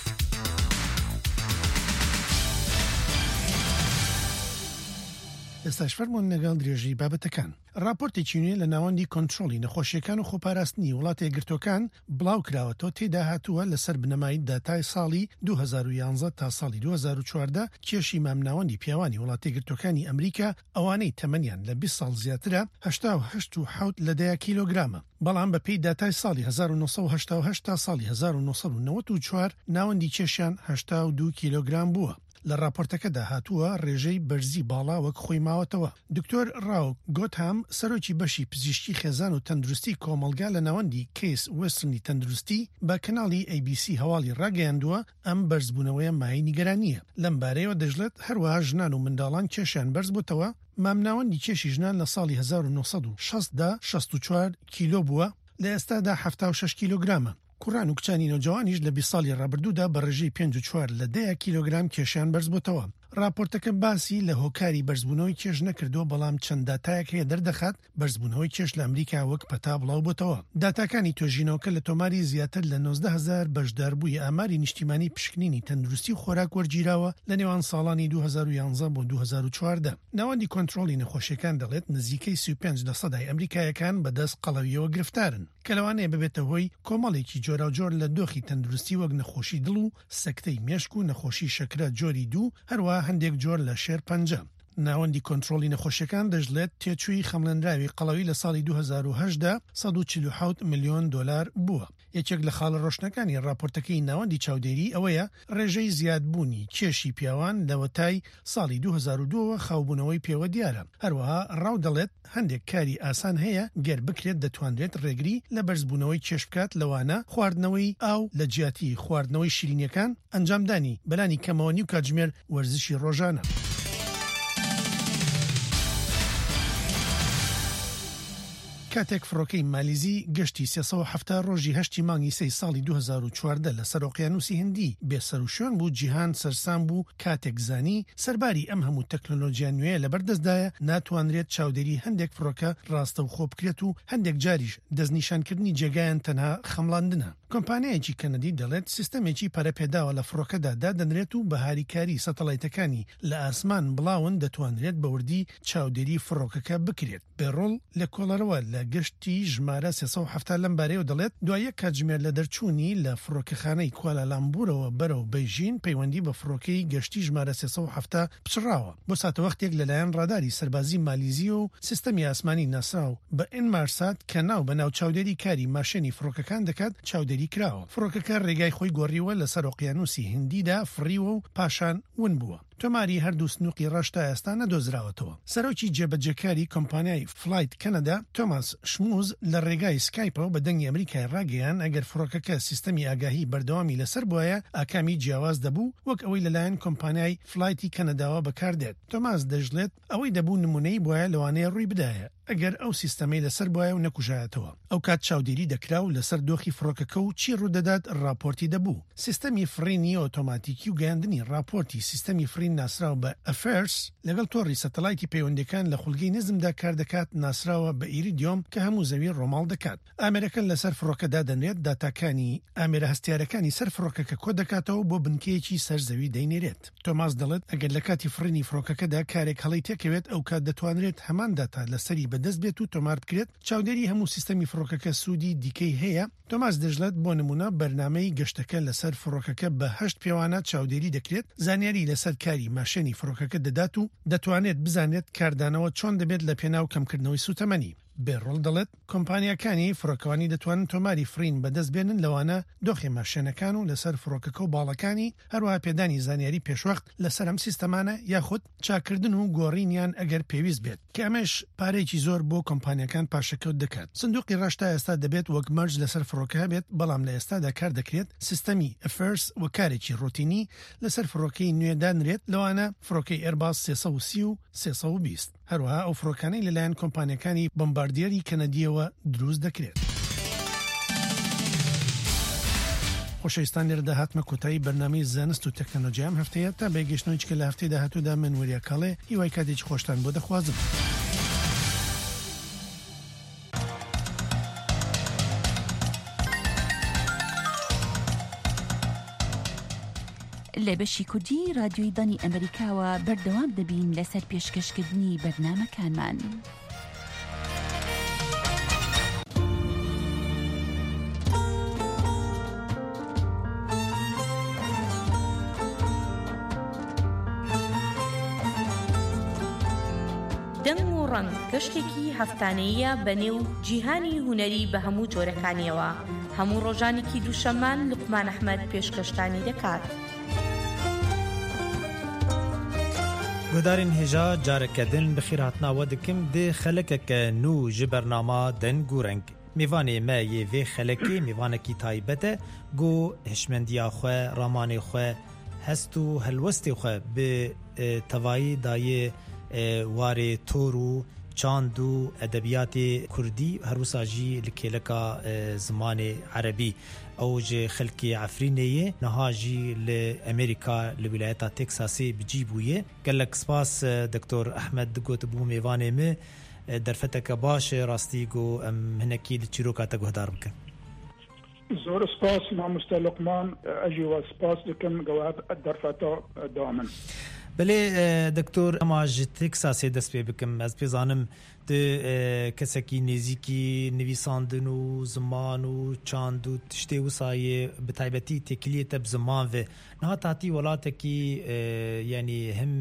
ئێستاش فەرمونون لەگەڵ درێژی بابەتەکان. راپۆرتێکی نوێ لە ناوەندی کۆنتترۆلی نەخۆشیەکان و خۆپاراستنی وڵاتە یەکگرتوەکان بڵاو کراوەتەوە تێدا هاتووە لەسەر بنەمایی داتای ساڵی دوو هەزار و یانزە تا ساڵی دوو هەزار و چواردە کێشی مامناوەندی پیاوانی وڵاتە یەکگرتوەکانی ئەمریکا ئەوانەی تەمەنیان لە بیست ساڵ زیاترە هەشتا و هەشت و حەوت لەدەیە کیلۆگرامە. بەڵام بەپێی داتای ساڵی هەزار و نۆسەد و هەشتا و هەشت تا ساڵی هەزار و نۆسەد و نەوەت و چوار ناوەندی کێشیان هەشتا و دوو کیلۆگرام بووە. لە راپۆرتەکەدا هاتووە ڕێژەی بەرزی باڵا وەک خۆی ماوەتەوە. دکتۆر ڕاو گۆتهام سەرۆکی بەشی پزیشکی خێزان و تەندروستی کۆمەلگا لە ناوەندی کەیس وێسترنی تەندروستی بە کەناڵی ئەی بی سی هەواڵی ڕاگەیاندووە ئەم بەرزبوونەوەیە مای نیگەرانیە. لەم بارەیەوە دەژڵێت هەروەها ژنان و منداڵان کێشیان بەرز بووتەوە. مامناوەندی کێشی ژنان لە ساڵی هەزار و نۆسەد و شەستدا شەست و چوار کیلۆ بووە، لە ئێستادا هەفتا و شەش کیلۆگرامە. کوڕان و کچانی نەوجەوانیش لە بیست ساڵی ڕابردوودا بە ڕێژەی پێنج و چوار لە دەیە کیلۆگرام کێشیان بەرز بووتەوە. راپۆرتەکە باسی لە هۆکاری بەرزبوونەوەی کێش نەکردووە، بەڵام چەند داتایەک هەیە دەردەخات بەرزبوونەوەی کێش لە ئەمریکا وەک پەتا بڵاو بووتەوە. داتاکانی تۆژینەوەکە لە تۆماری زیاتر لە نۆزدە هەزار بەشداربووی ئاماری نیشتیمانی پشکنینی تەندروستی خۆراک وەرگیراوە لە نێوان ساڵانی دوو هەزار و یانزە بۆ دوو هەزار و چواردە. ناوەندی کۆنتترۆلی نەخۆشیەکان دەڵێت نزیکەی سی و پێنج لە سەدای ئەمریکایەکان بەدەست قەڵەویەوە گرفتارن، کە لەوانەیە ببێتە هۆی کۆمەڵێکی جۆراوجۆر لە دۆخی تەندروستی وەک نەخۆشی دڵ و سەکتەی مێشک و نەخۆشی شەکرە جۆری دوو، هەروە هەندێک جۆر لە شێر پەنجە. ناوەندی کۆنتترۆلی نەخۆشیەکان دەژڵێت تێچووی خەملەنراوی قەڵەوی لە ساڵی دوو هەزار و هەشتدا سەد و چل و حەوت ملیۆن دۆلار بووە. یەکێک لە خاڵە ڕۆشنەکانی راپۆرتەکەی ناوەندی چاودێری ئەوەیە ڕێژەی زیادبوونی کێشی پیاوان لەوەتای ساڵی دوو هەزار و دووەوە خاوبوونەوەی پێوە دیارە. هەروەها ڕاو دەڵێت هەندێک کاری ئاسان هەیە گەر بکرێت دەتوانرێت ڕێگری لە بەرزبوونەوەی کێش بکات لەوانە خواردنەوەی ئاو لە جیاتی خواردنەوەی شیرینیەکان ئەنجامدانی بەلانی کەمەوەنی و کاتژمێر وەرزشی ڕۆژانە. کاتێک فڕۆکەی مالیزی گەشتی سێسەد و هەفتاد ڕۆژی هەشتی مانگی سەی ساڵی دوو هەزار و چواردە لە سەر ئۆقیانوسی هندی بێسەر و شوێن بوو جیهان سەرسام بوو کاتێک زانی سەرباری ئەم هەموو تەکنۆلۆژیا نوێ لەبەردەستدایە ناتوانرێت چاودێری هەندێک فڕۆکە ڕاستە و خۆ بکرێت و هەندێک جاریش دەستنیشانکردنی جێگایان تەنها خەمڵاندنە. کۆمپانیایەکی کەنەدی دەڵێت سیستەمێکی پەرەپێداوە لە فڕۆکەدا دادەنرێت و بە هاریکاری سەتەڵایتەکانی لە ئاسمان بڵاون دەتوانرێت بە وردی چاودێری فڕۆکەکە بکرێت. بێڕۆڵ لە کۆڵەرەوە لە گشتی ژمارە سێسەد و هەفتاد لەم بارەیەوە دەڵێت دوایە کاتژمێر لە دەرچوونی لە فڕۆکەخانەی کوالالامبورەوە بەرەو بەیژین پەیوەندی بە فڕۆکەی گەشتی ژمارە سێسەد و هەفتاد پچڕاوە. بۆ ساتەوەختێک لەلایەن ڕاداری سەربازی مالیزی و سیستەمی ئاسمانی ناسراو بە ئینمارسات کە ناو بە ناو چاودێری کاری ماشێنی فڕۆکەکان دەکات چاودێری کراوە. فڕۆکەکە ڕێگای خۆی گۆڕیوە لەسەر ئۆقیانوسی هندیدا فڕیوە و پاشان ون بووە. تۆماری هەردوو سنووقی ڕەشتا ئێستا نەدۆزراوەتەوە. سەرۆکی جێبەجێکاری کۆمپانیای فلایت کەنەدا تۆماس شموز لە ڕێگای سکایپەوە بە دەنگی ئەمریکای ڕاگەیان ئەگەر فڕۆکەکە سیستەمی ئاگاهی بەردەوامی لەسەر بووایە ئاکامی جیاواز دەبوو وەک ئەوەی لەلایەن کۆمپانیای فلایتی کەنەداوە بەکاردێت. تۆماس دەژڵێت ئەوەی دەبوو نمونەی بووایە لەوانەیە ڕووی بدایە ئەگەر ئەو سیستەمەی لەسەر بووایە و نەکوژایەتەوە. ئەو کات چاودێری دەکرا و لەسەر دۆخی فڕۆکەکە و چی ڕوودەدات راپۆرتی دەبوو. سیستەمی فرینی ئۆتۆماتیکی و گەیاندنی راپۆرتی سیستەمی فرین ناسراو بە ئەفێرس لەگەڵ تۆڕی سەتەلایتی پەیوەندەکان لە خولگەی نزمدا کار دەکات ناسراوە بە ئیریدیۆم کە هەموو زەوی ڕۆماڵ دەکات. ئامێرەکە لەسەر فڕۆکەدا دەنرێت داتاکانی ئامێرە هەستیارەکانی سەر فڕۆکەکە کۆ دەکاتەوە بۆ بنکەیەکی سەرزەوی دەینێرێت. تۆماس دەڵێت ئەگەر لە کاتی فرینی فڕۆکەکەدا کارێک هەڵی تێکەوێت ئەو کات دەتوانرێت هەمان داتا لەسەری بەدەست بێت و تۆمار بکرێت چاودێری هەموو سیستەمی فڕۆکەکە سوودی دیکەی هەیە. تۆماس دەژڵێت بۆ نمونە بەرنامەی گەشتەکە لەسەر فڕۆکەکە بە هەشت پێوانە چاودێری دەکرێت زانیاری لەسەر کاری ماشێنی فڕۆکەکە دەدات و دەتوانێت بزانێت کاردانەوە چۆن دەبێت لە پێناو کەمکردنەوەی سوتەمەنی. بێڕۆڵ دەڵێت کۆمپانیەکانی فڕۆکەوانی دەتوانن تۆماری فرین بەدەست بێنن لەوانە دۆخی ماشێنەکان و لەسەر فڕۆکەکە و باڵەکانی هەروەها پێدانی زانیاری پێشوەخت لەسەر ئەم سیستەمانە یاخود چاکردن و گۆڕینیان ئەگەر پێویست بێت کە ئەمەش پارێکی زۆر بۆ کۆمپانیەکان پاشەکەوت دەکات. سندوقی ڕەشتا ئێستا دەبێت وەک مەرج لەسەر فڕۆکە بێت بەڵام لە ئێستادا کار دەکرێت سیستەمی ئەفێرس و کارێکی ڕۆتینی لەسەر فڕۆکەی نوێدانرێت لەوانە فڕۆکەی ئێرباس سێسەد و سی و سێسەد و بیست. هەروەها ئەو فڕۆکانەی لەلایەن کۆمپانیەکانی بمباردیەری کەنەدیەوە دروست دەکرێت. خۆشەویستان لێرەدا هاتمە کۆتایی بەرنامەی زانست و تەکنۆلۆژیا ئەم هەفتەیە تا بەیگەشتنەوەی کە لە هەفتەی داهاتوودا من وەریا کاڵێ هیوای کاتێکی خۆشتان بۆ دەخوازم. لە بەشی کوردی رادیۆی دانی ئەمریکاوە بەردەوام دەبین لەسەر پێشکەشکردنی بەرنامەکانمان. دەنگ و ڕەنگ گەشتێکی هەفتانەیە بەنێو جیهانی هونەری بە هەموو جۆرەکانیەوە. هەموو ڕۆژانێکی دووشەممان لوقمان ئەحمەد پێشکەشتانی دەکات. گودارین هێژا جارەکەدن بەخێر هاتناوە دکم دێ خەلەکەکە نو ji بەرناما دەنگ و ڕەنگ. میوانê me yê vê xelekê mêvanekî taybet e got hişmendiya xwe, ramanê xwe, hest û helwestê xwe bi tevayî dayê warê tor û çand û edebiyatê Kurdî herwisa jî li kêleka zimanê Erebî. Ew ji xelkê Efrînê niha jî li Amerîka li wilayeta Texasê bicî bûye. Gelek spas Doktor Ehmed gotibû mêvanê me derfeteke baş e rastî got em hinekî li çîroka te guhdar bikin. زۆر سپاس مامۆستا لوقمان ئەژی وا سپاس دکەم گەواب دەرفەتە دامن. بلێ دکتۆر ئەما ji Texasê dest pê bikim ez pêzanim tu kesekî nêzîkî nivîsandin û ziman û çand û tiştê wisayê bi taybetî têkiliyê te bi ziman ve niha tatî welatekî yanî him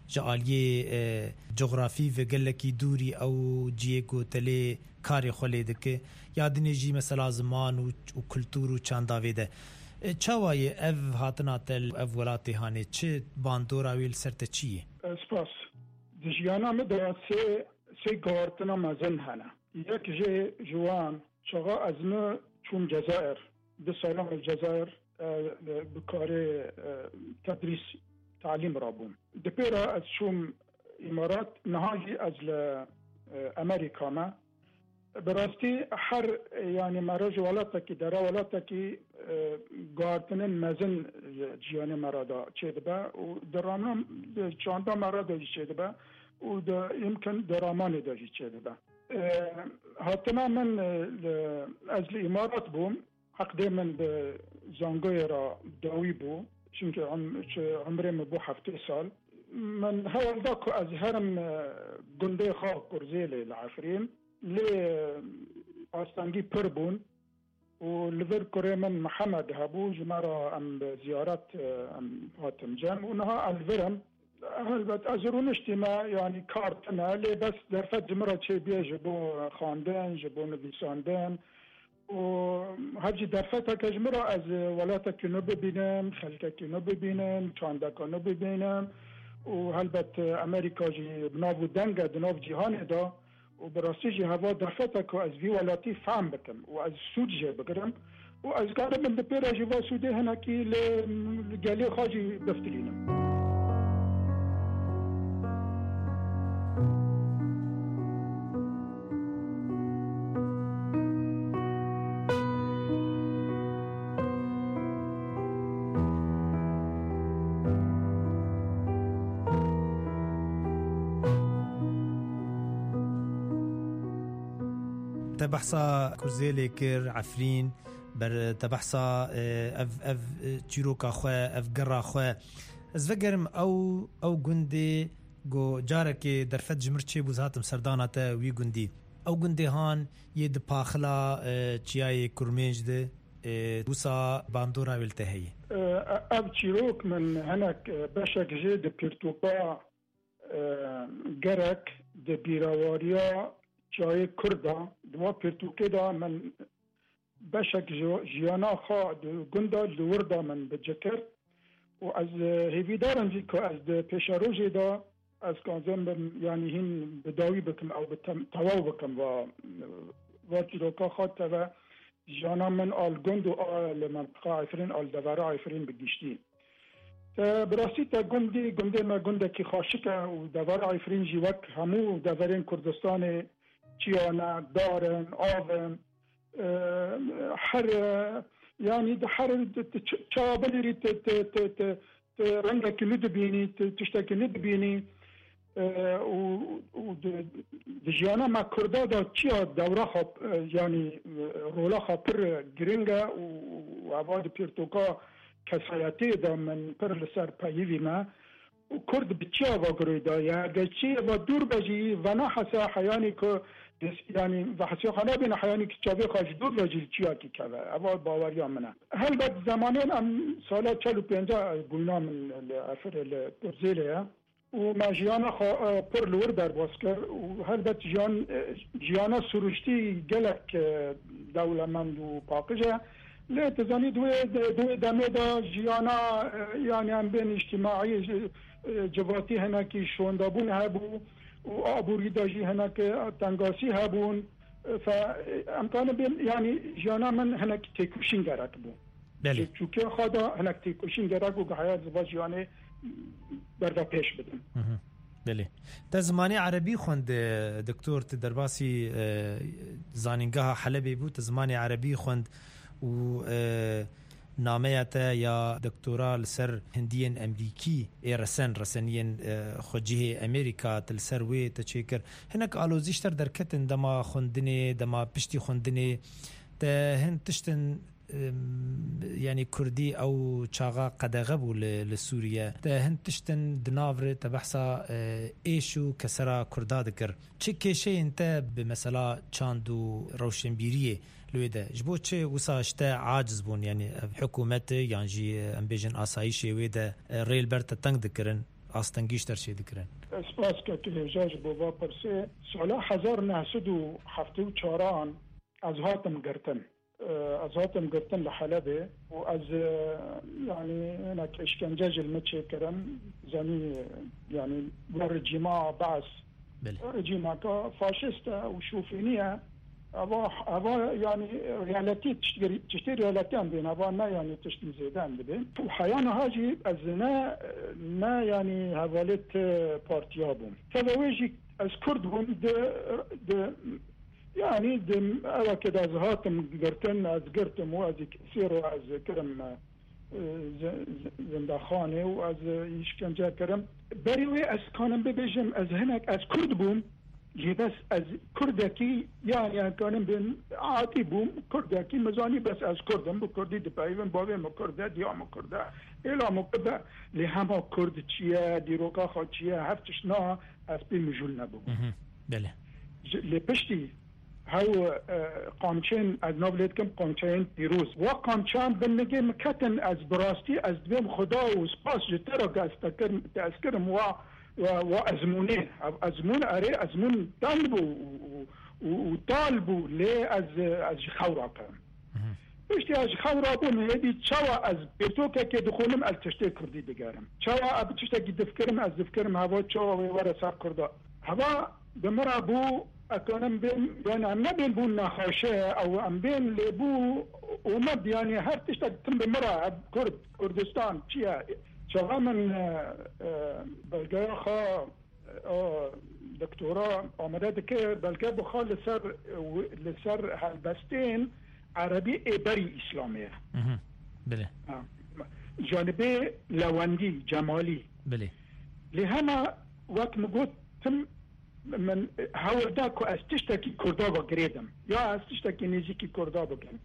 جعالیه جغرافی و گلکی دوری او جیه گوتلی کاری خولی دکه یادنی جی مثلا زمان و کلتور و چنداوی ده چاوای اف هاتنا تل اف ولاتی هانی چه باندورا ویل سرت چیه؟ سپاس دجیانا مده سه سه گارتنا مزن هنه یک جه جوان شغا از ما چون جزائر ده سالم الجزائر بکار تدریس تعلیم رابون ده پیرا از شوم امارات نهاجی از امریکا ما براستی هر یعنی مراج ولاتکی در ولاتکی گارتنن مزن جیان مرادا چه با و درامن چاندا مرادا چه با و دا يمكن دراماني داجي چه با هاتنا من از الامارات بوم عقدي من بزانگوی را داوی بو چونکه عمري بو هفته سال من هول داكو از هرم گنده خواه کرزيلي العفرين لي آستانگی پر بون و لور كوري من محمد هبو جمارا ام زيارات ام هاتم جم ونها الورم هلبت ازرون اجتماع يعني كارتنا لي بس درفت جمرا چه بيه جبو خاندن جبو نویساندن و هرجي درفت که جمرا از ولاتك نو ببینم خلقك نو ببینم چاندك نو ببینم و هلبت امریکا جي بنابو دنگه دناب جهان دا و براستی جي هوا درفت که از وی ولاتی فهم بکم و از سود جي بگرم و از قادم من بپیره جوا سوده هنکی لگلی خواجی بفترینم تبحثا كرزيلي كير عفرين بر تبحثا اف اف تشيروكا خوا اف قرا خوا از فكرم او او گندي گو جارك درفت جمرچي بوزاتم سرداناتا وي گندي او گندي هان يد پاخلا چياي كرميج ده وسا باندورا ولتهي اب تشيروك من هناك بشك جد بيرتوبا گرك د بيراواريا جای کردا دوا پرتوکه دا من بشک جیانا خوا گندا لوردا من بجکر و از هیویدارم جی که از پیشاروجی دا از کانزم یعنی هین بداوی بکم او تواو بکم و و جروکا خوا توا جیانا من آل گند و آل منطقه عفرین آل دواره عفرین بگیشتی براستی تا گندی گنده ما گنده کی خاشکه و دواره عفرین جی وک همو دوارین کردستان چیانا دارن آون هر یعنی هر چابلی ت ت ت ت رنگك ندبيني تشتكي ندبيني و دجانا ما كردا دا چیا دوره خب یعنی رولا خاطر گرینگا و عباد پیرتوکا کسایتی دا من پر لسر پایوی ما و کرد بچیا با گرویدا یا گچی و دور بجی و نحسا حیانی که يعني بحثي خنا بين حياني كتابي خاج دور رجل تشياكي كذا ابو باوريا منه هل بعد زمانين ام سالا تشلو بينجا قلنا من الافر البرزيليا وما جيانا خا بور لور در باسكر وهل بعد جيان جيانا سروشتي قالك دوله من و باقجه لا تزاني دو دو دمدا جيانا يعني ام بين اجتماعي جواتي هناكي شوندابون هبو و آبوری داجی هناك تنگاسی هبون فامکان بین یعنی جانا من هناك تیکوشین گرک بون بله چونکه خدا هناك تیکوشین گرک و حیات زواج یعنی بردا پیش بدن بله تا زمانی عربی خوند دکتور تدرباسی زانینگاه حلبی بود تا زمانی عربی خوند و نامياتا يا دكتوراه لسر هنديين امريكي ايرسن رسنيين خوجيه امريكا تلسر وي تشيكر هناك الو زيشتر دركتن دما خوندني دما بشتي خوندني ته هن تشتن يعني كردي او چاغا قدغبو لسوريا ته هن تشتن دنافر تبحثا ايشو كسرا كردا دكر چي شيء انت بمثلا چاندو روشنبيريه لويدا جبو تشي وسا شتا عاجز بون يعني حكومته يعني جي امبيجن اسايشي ويدا ريل برتا تنگ دكرن ئاستەنگیش دەرچێ دەکرێن سپاس کە هێژاژ بۆ با پرسێ ساڵا هەزار و نەهسەد و هەفتە و چاران ئەز هاتم گرتن ئەز هاتم گرتن لە حەلەبێ و ئەز یعنی هەنێک ئشکەنجەژ لمە چێکردن زەنی یعنی ڕژیما بەعس رژیماکە فاشستە و شوفینیە ئەوە ئەوە یعنی ریالەتی تشتی ریالەتیان بێن ئەوە نه یعنی تشتی زێدان ببێن و حەیانە هاجی ئەز نه نه یعنی هەڤالێت پارتیا بووم تەلەوێژی ئەز کورد بووم يعني دم أنا كده زهاتم قرتن از قرتم وأز كثير وأز كرم زندخانه وأز يشكنجا كرم بريوي أز كانم ببيجم أز هناك أز كرد بوم لي بس أز كردكي يعني كانم بين عاطي بوم كردكي مزاني بس أز كردم بكردي دبايبن بابي مكرده ديا مكرده إلا مكرده لهما كرد چيه ديروكا خا چيه هفتشنا أز بي مجول نبوم بله لبشتي هاو قامچين از نابلت كم قامچين پیروز و قامچان بنگه مكتن از براستي از دوم خدا و سپاس جترا گستکر تذكرم و و ازمونه ازمون اره ازمون طالبو و طالبو لي از از خورا كم بشتي از خورا بو مهدي چوا از بيتوكا كي دخولم از تشتي كردي دگارم چوا اب تشتي دفكرم از دفكرم هوا چوا ورا سر كردا هوا بمرا بو أكون بين يعني أم بين بون نخاشة أو أم بين لبو ومد يعني هر تشتغل تم بمرة كرد كردستان شيء شغال من بلقى خا دكتوراه آمده که بلقى بخال لسر لسر هالبستين عربي إبري إسلامية. بله. جانبه لواندي جمالي. بله. لهما وقت مقول تم من هاول داكو از تشتكي كردابا قريدم يا از تشتكي نيزيكي كردابا قريدم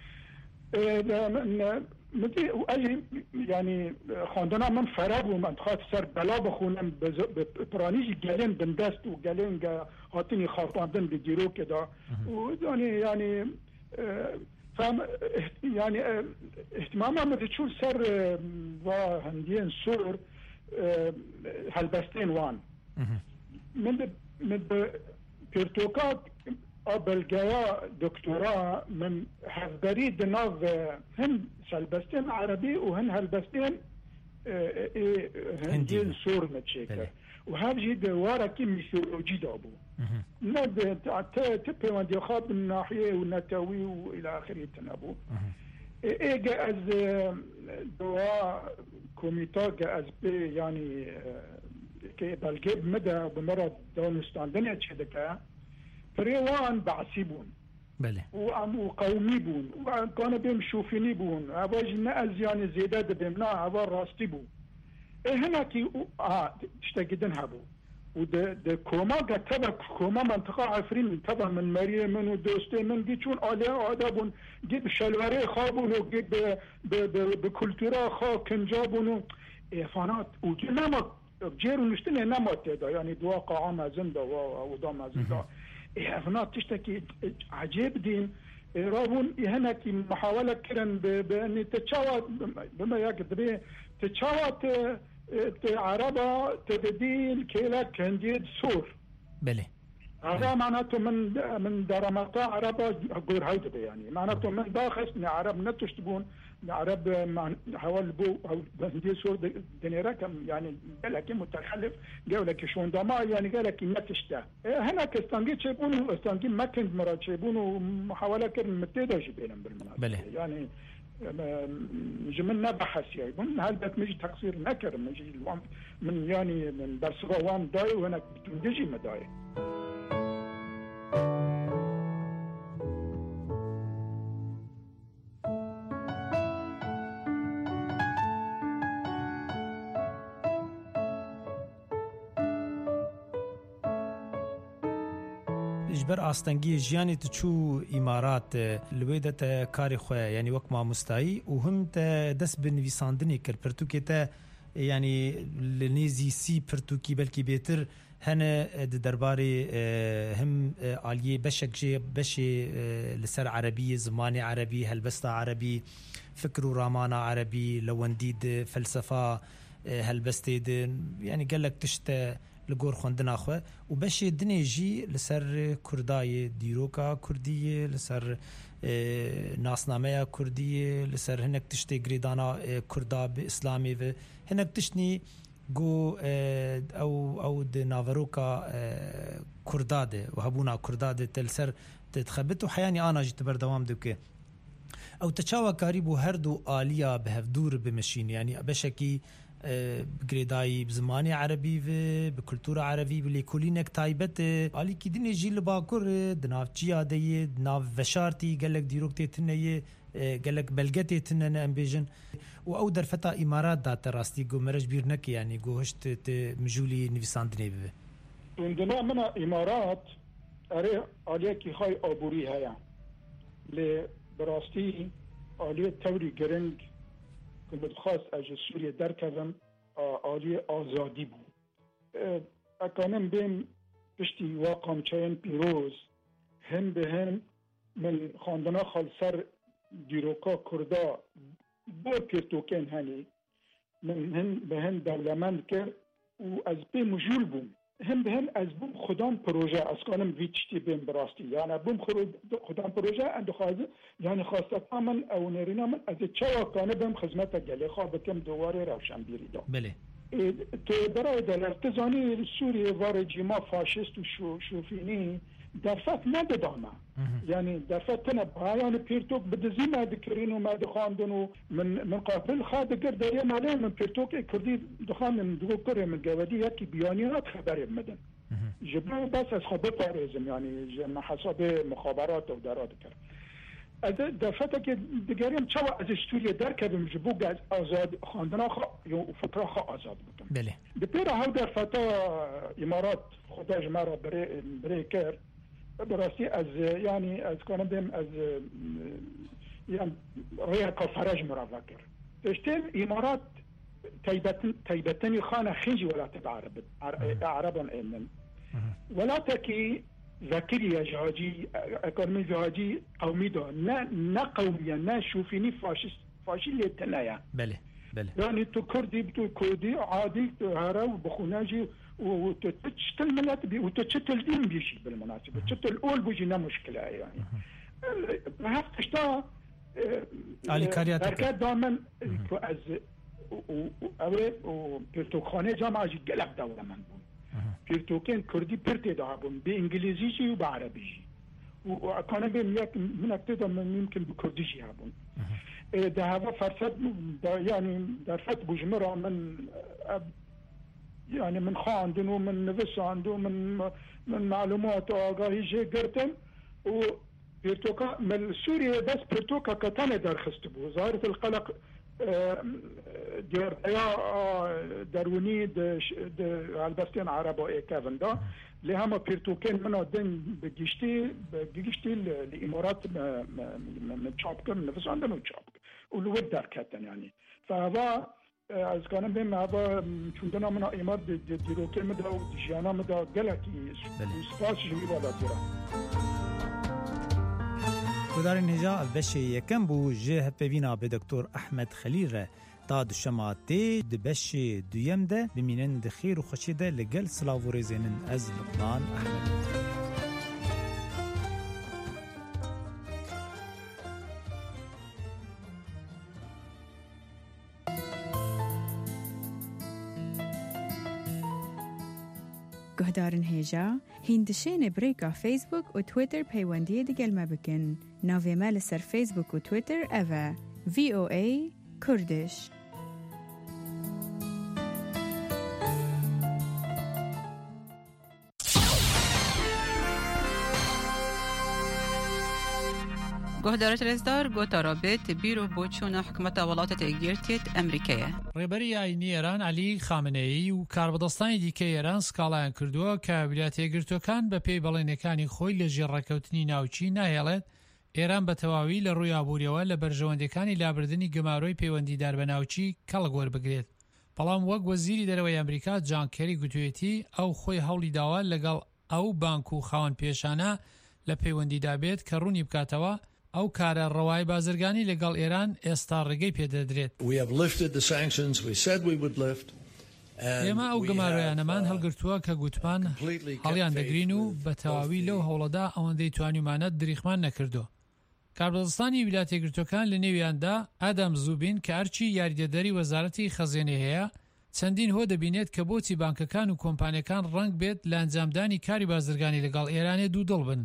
مدي اجي يعني خاندنا من فراب ومن خاط سر بلا بخونم برانيجي قالين بندست وقالين هاتني خاطاندن بديرو كده ويعني يعني فهم يعني اهتمامها مدي تشول سر وهندين سور هالبستين وان من من بيرتوكات بلقايا دكتوراه من حفبري دناف هن سلبستين عربي وهن هلبستين هندين سور متشيكر وهذه دوارة كي ميثولوجي دابو ند تبي وندي خاط من ناحية ونتاوي والى اخره تنابو ايجا از دوا كوميتا از بي يعني که بلکه مده بمرد دانستان دنیا چه دکه فریوان بعثی بون بله و ام قومی بون و کانه بیم شوفینی بون اواج نه از یعنی زیاده دبیم نه اوا راستی بون هنا کی اه تشتاقدن هبو و ده ده کوما گتبه کوما منطقه عفرین تبع من مریم من و دوسته من گی چون آله آدابون گی به شلوره خوابون و گی به به کلتورا خواه کنجابون و افانات و گی نما جيرو نشتني نمط ده يعني دوا قاعة زنده ووضع زنده إيه أفنات تشتكي عجيب دين رابون هنا كي محاولة كرن بأن تتشاوت بما يقدر تتشاوت عربة تبديل كيلا كنديد سور بله هذا معناته من من درامات عربة غير هيدا يعني معناته من داخل عرب نتشتبون عرب حوال بو بندي سور دنيرا كم يعني قال لك متخلف قال لك شلون دما يعني قال لك ما تشتا هنا كستانجي تشيبون استانجي ما كنت مرات تشيبون ومحاولة كده متدا جبينهم بالمناسبة بله. يعني جملنا بحث يعني هل بتمجي تقصير نكر مجي من يعني من برسغوان داي وهنا تنجي مداي جبر ئاستەنگی ژیانی تچوو ئیمارات لێ دەتە کاری خۆیان ینی وەک مامۆستایی و هەم دەست بە نویساندنی کرد پرتوکێتە ینی لە نێزی سی پرتوکی بەلکی بێتر هەنە دەربارەی هەم ئالیێ بەشێک جێ بەشێ لەسەر عەرەبی زمانی عەرەبی هەلبەستە عەرەبی فکر و ڕامانە عەرەبی لەوەندید فەلسەفا هەلبەستێ دن ینی gelek tişte li gor xwendina xwe û beşê dinê jî li ser Kurdayê dîroka Kurdiyê li ser nasnameya Kurdiyê li ser hinek tiştê girêdana Kurda bi İslamê ve hinek tiştî got ew ew di naveroka Kurda de û hebûna Kurda de te li ser dixebit û heyanî ana jî ti berdewam dike ew te çawakarî bû her du aliya bi hevdûr bimeşîn yanî beşekî بگریدایی بزمانی عربی و به کلتور عربی به لیکولینک تایبت علی کی دینه جیل باکور دناف چیادی دناف وشارتی گلک دیروکتی تنیه گلک بلگتی تننه امبیجن و او در فتا امارات دات راستی گو مرج بیر نک یعنی گوشت مجولی نویساندنی به عندنا من امارات اره علی کی خای آبوری هيا ل براستی علی توری گرنگ که خواست از سوریه درکردم عالی آزادی بود اکنون بیم پشتی واقعا چین پیروز هم به هم من خواندنا خالصر دیروکا کردا با پیرتوکن هنی من هم به هم دولمند کرد و از بیم مجول بوم هم به هم از بوم خودم پروژه از کنم ویچتی بیم براستی یعنی بوم خودم پروژه اندخوازه یعنی خواستت من او نرینا من از چوا کانه بیم خدمت گلی خواه بکم دواره روشن بیری دا بله تو برای دلرتزانی سوریه وار جیما فاشست و شو شوفینی درفت ندادامه یعنی درفت تنه بایان پیرتوک بدزی ما دکرین و ما دخاندن و من من قابل خواه دگر داریم ماله من پیرتوک کردی دخاندن دو کره من گودی یکی بیانیات خبری مدن جبران بس از خواه بپارزم یعنی من حساب مخابرات و درات کرد از درفت که دگریم چوا از سوریه در کردم جبوگ از آزاد خواندنا خواه یا فکر خواه آزاد بکن بله بپیره ها درفت امارات خدا جمعه بری, بری کرد براستی از یعنی از کنم بیم از یعنی روی کافرج مراوا کرد داشتیم امارات تایبتن تایبتنی خانه خیجی ولات عرب عربان اینن ولات کی ذکری جهادی اکرمی جهادی قومی دا نه نه قومیه نه شوفینی فاشیست فاشیلی تنایا بله بله یعنی تو کردی تو کردی عادی تو هرا و بخوناجی وتشتل ملات بي وتشتل دين بيجي بالمناسبه تشتل اول بيجي نا مشكله يعني هفت اشتا علي كاريات بركات دائما از اوه وبرتوخانه جامعه قلب دوله من بون برتوكين كردي برتي دابون بانجليزي وبعربي وكان بين من ابتدى من يمكن بكردي هابون ده هذا فرصه يعني درفت بجمره من يعني من خواندن ومن نفس عنده من من معلومات وآگاهی جه گرتم و پرتوکا من سوريا بس پرتوکا کتانه درخست بو ظاهرة القلق ديار يا دروني د البستين عربو ايكافن دا لهما پرتوكين منو دن بگشتي بگشتي الامارات من چابكر من نفس عنده من چابكر ولود دركتن يعني فهذا از کنم بیم هوا چوندنا من ایمار دیروکه مدا و دیجانا مدا گلکی سپاس جوی بالا دیرا کدار نجا بشه یکم بو جه پیوینا به دکتر احمد خلیل ره تا دشماتی د بشه دویم ده بمینن د خیر و خوشی ده لگل سلاوری زینن از لقمان احمد گهدارن هیجا هندشین بریکا فیسبوک و تویتر پیوندی دیگل ما بکن ناوی مال سر فیسبوک و تویتر اوه وی او ای کردش گهدارت رزدار گوتا رابط بیرو بوچونا حکمت ولات تگیرتیت امریکیه ڕێبەری ئاینی ئێران علی خامنەیی و کاربەدەستانی دیکەی ئێران سکاڵایان کردووە کە ویلایەتە یەکگرتووەکان بە پێی بەڵێنەکانی خۆی لە ژێڕەکەوتنی ناوچی ناهێڵێت ئێران بە تەواوی لە ڕووی ئابووریەوە لە بەرژەوەندەکانی لابردنی گەماڕۆی پەیوەندیدار بە ناوچی کەڵک وەربگرێت. بەڵام وەک وەزیری دەرەوەی ئەمریکا جان کێری گوتوویەتی ئەو خۆی هەوڵی داوە لەگەڵ ئەو بانک و خاوەن پێشانە لە پەیوەندیدا بێت کە ڕوونی بکاتەوە ئەو کارە ڕەوای بازرگانی لەگەڵ ئێران ئێستا ڕێگەی پێدەدرێت. ئێمە ئەو گەمارۆیانەمان هەڵگرتووە کە گوتمان هەڵیان دەگرین و بە تەواوی لەو هەوڵەدا ئەوەندەی توانیمانەت دریخمان نەکردو. کاربەدەستانی ویلایەتە یەکگرتووەکان لە نێویاندا ئادام زوبین کە ئەرچی یاریدەدەری وەزارەتی خەزێنە هەیە چەندین هۆ دەبینێت کە بۆچی بانکەکان و کۆمپانیەکان ڕەنگ بێت لە ئەنجامدانی کاری بازرگانی لەگەڵ ئێرانێ دوودڵ بن.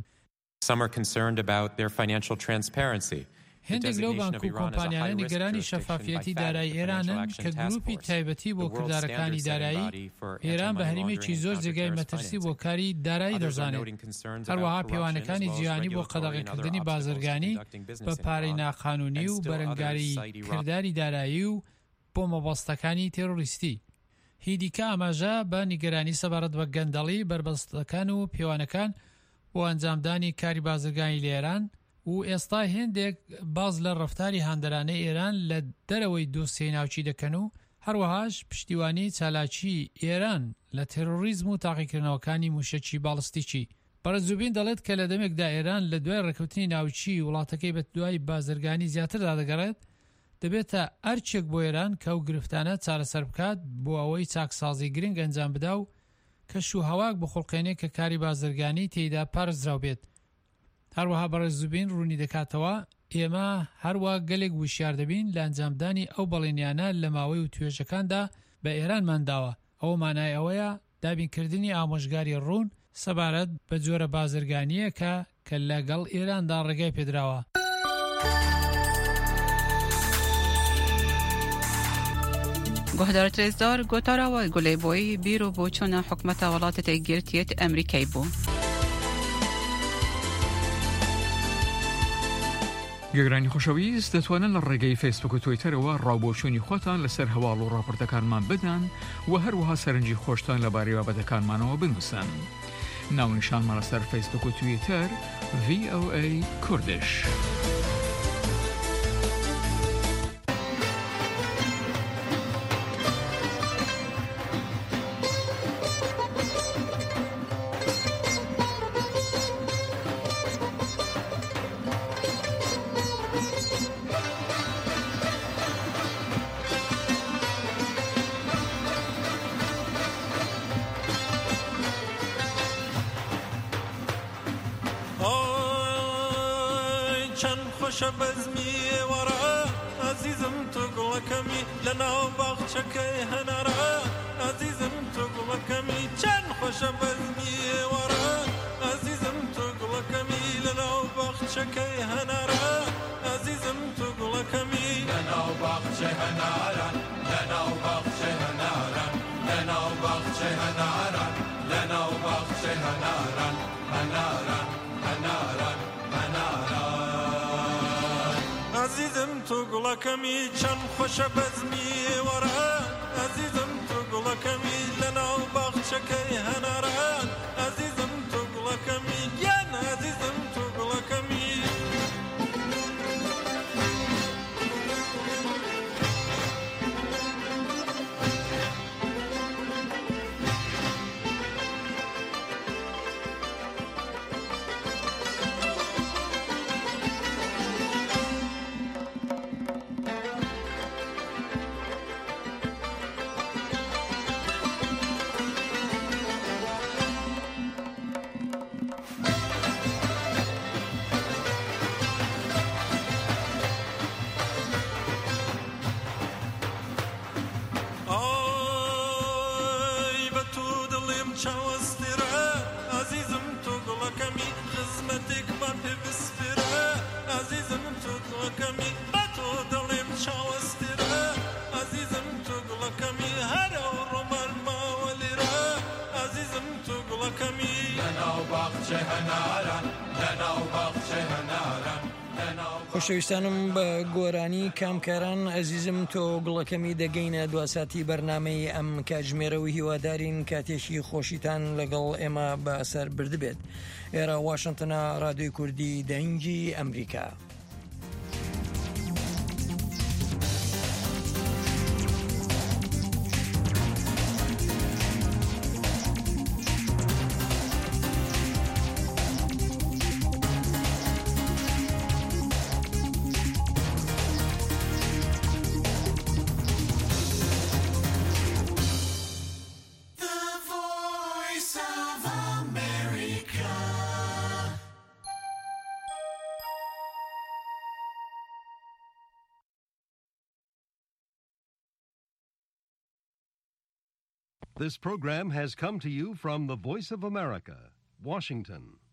هێندێک لەو بانک و کۆمپانیانە نیگەرانی شەفافیەتی دارایی ئێرانن کە گروپی تایبەتی بۆ کردارەکانی دارایی ئێران بە هەریمێکی زۆر جێگای مەترسی بۆ کاری دارایی دەزانێت. هەروەها پێوانەکانی جیهانی بۆ قەدەغیکردنی بازرگانی بە پارەی ناقانونی و بەرەنگاری کردداری دارایی و بۆ مەبەستەکانی تێرۆریستی. هیدیکە ئاماژە بە نیگەرانی سەبارەت بە گەندەڵی بربەستەکان و پێوانەکان بۆ ئەنجامدانی کاری بازرگانی لە ئێران و ئێستا هێندێک باز لە ڕەفتاری هاندەرانەی ئێران لە دەرەوەی دۆسیەی ناوچی دەکەن و هەروەهاش پشتیوانی چالاکی ئێران لە تێرۆریزم و تاقیکردنەوەکانی موشەکی باڵستیکی. بەرەزوبین دەڵێت کە لە دەمێکدا ئێران لە دوای ڕێکەوتنی ناوچی وڵاتەکەی بە دوای بازرگانی زیاتردا دەگەڕێت دەبێتە ئەرچێک بۆ ئێران کە و گرفتانە چارەسەر بکات بۆ ئەوەی چاکسازی گرنگ ئەنجام بدا و کەش و هەواک بخڵقێنێ کە کاری بازرگانی تێیدا پارێزراو بێت. هەروەها بەڕێزوبین ڕوونی دەکاتەوە ئێمە هەروە گەلێک وشیار دەبین لە ئەنجامدانی ئەو بەڵێنیانە لە ماوەی و توێژەکاندا بە ئێرانمان داوە. ئەوە مانای ئەوەیە دابینکردنی ئامۆژگاری ڕوون سەبارەت بە جۆرە بازرگانیەکە کە لەگەڵ ئێراندا ڕێگای پێدراوە. گۆهدارە ترێزدار گۆتاراوە گولەی بۆی بیر و بۆ چۆنە حکومەتە وڵاتە گرتیێت ئەمریکای بوو. گەگرانی خۆشەویست دەتوانن لە ڕێگەی فیسبوک و تویتەرەوە ڕاوبۆچوونی خۆتان لەسەر هەواڵ و ڕاپۆرتەکانمان بدەن و هەروەها سەرنجی خۆشتان لەبارەی بابەتەکانمانەوە بنووسن. ناونیشانمان لەسەر فیسبوک و تویتەر ڤی ئۆ ئەی کوردش. بزمی ورا عزیزم تو گلکمی لناو باغچەکەی هەنارە عزیزم تو گلکمی چەند خۆشە بزمی ورا عزیزم تو گلکمی لناو باغچەکەی هەنارە عزیزم تو گلکمی لناو باغچەی هەنارە لناو باغچەی هەنارە لناو باغچەی هەنارە لناو باغچەی هەنارە هەنارە هەنارە هەنارە عزیزم تو گلکمی چەند خۆشە بەزمی وەرە عزیزم تو گلکمی لەناو باغچەکەی هەنارە عزیزم تو گلکمی گیان عزیزم تو گلکمی خۆشەویستانم بە گۆرانی کامکاران ئەزیزم تۆ گوڵەکەمی دەگەینە دواساتی بەرنامەی ئەم کاتژمێرەوەی هیوادارین کاتێکی خۆشیتان لەگەڵ ئێمە بە ئەسەر بردبێت. ئێرە واشنتنە ڕادیۆی کوردی دەنگی ئەمریکا. This program has come to you from the Voice of America, Washington.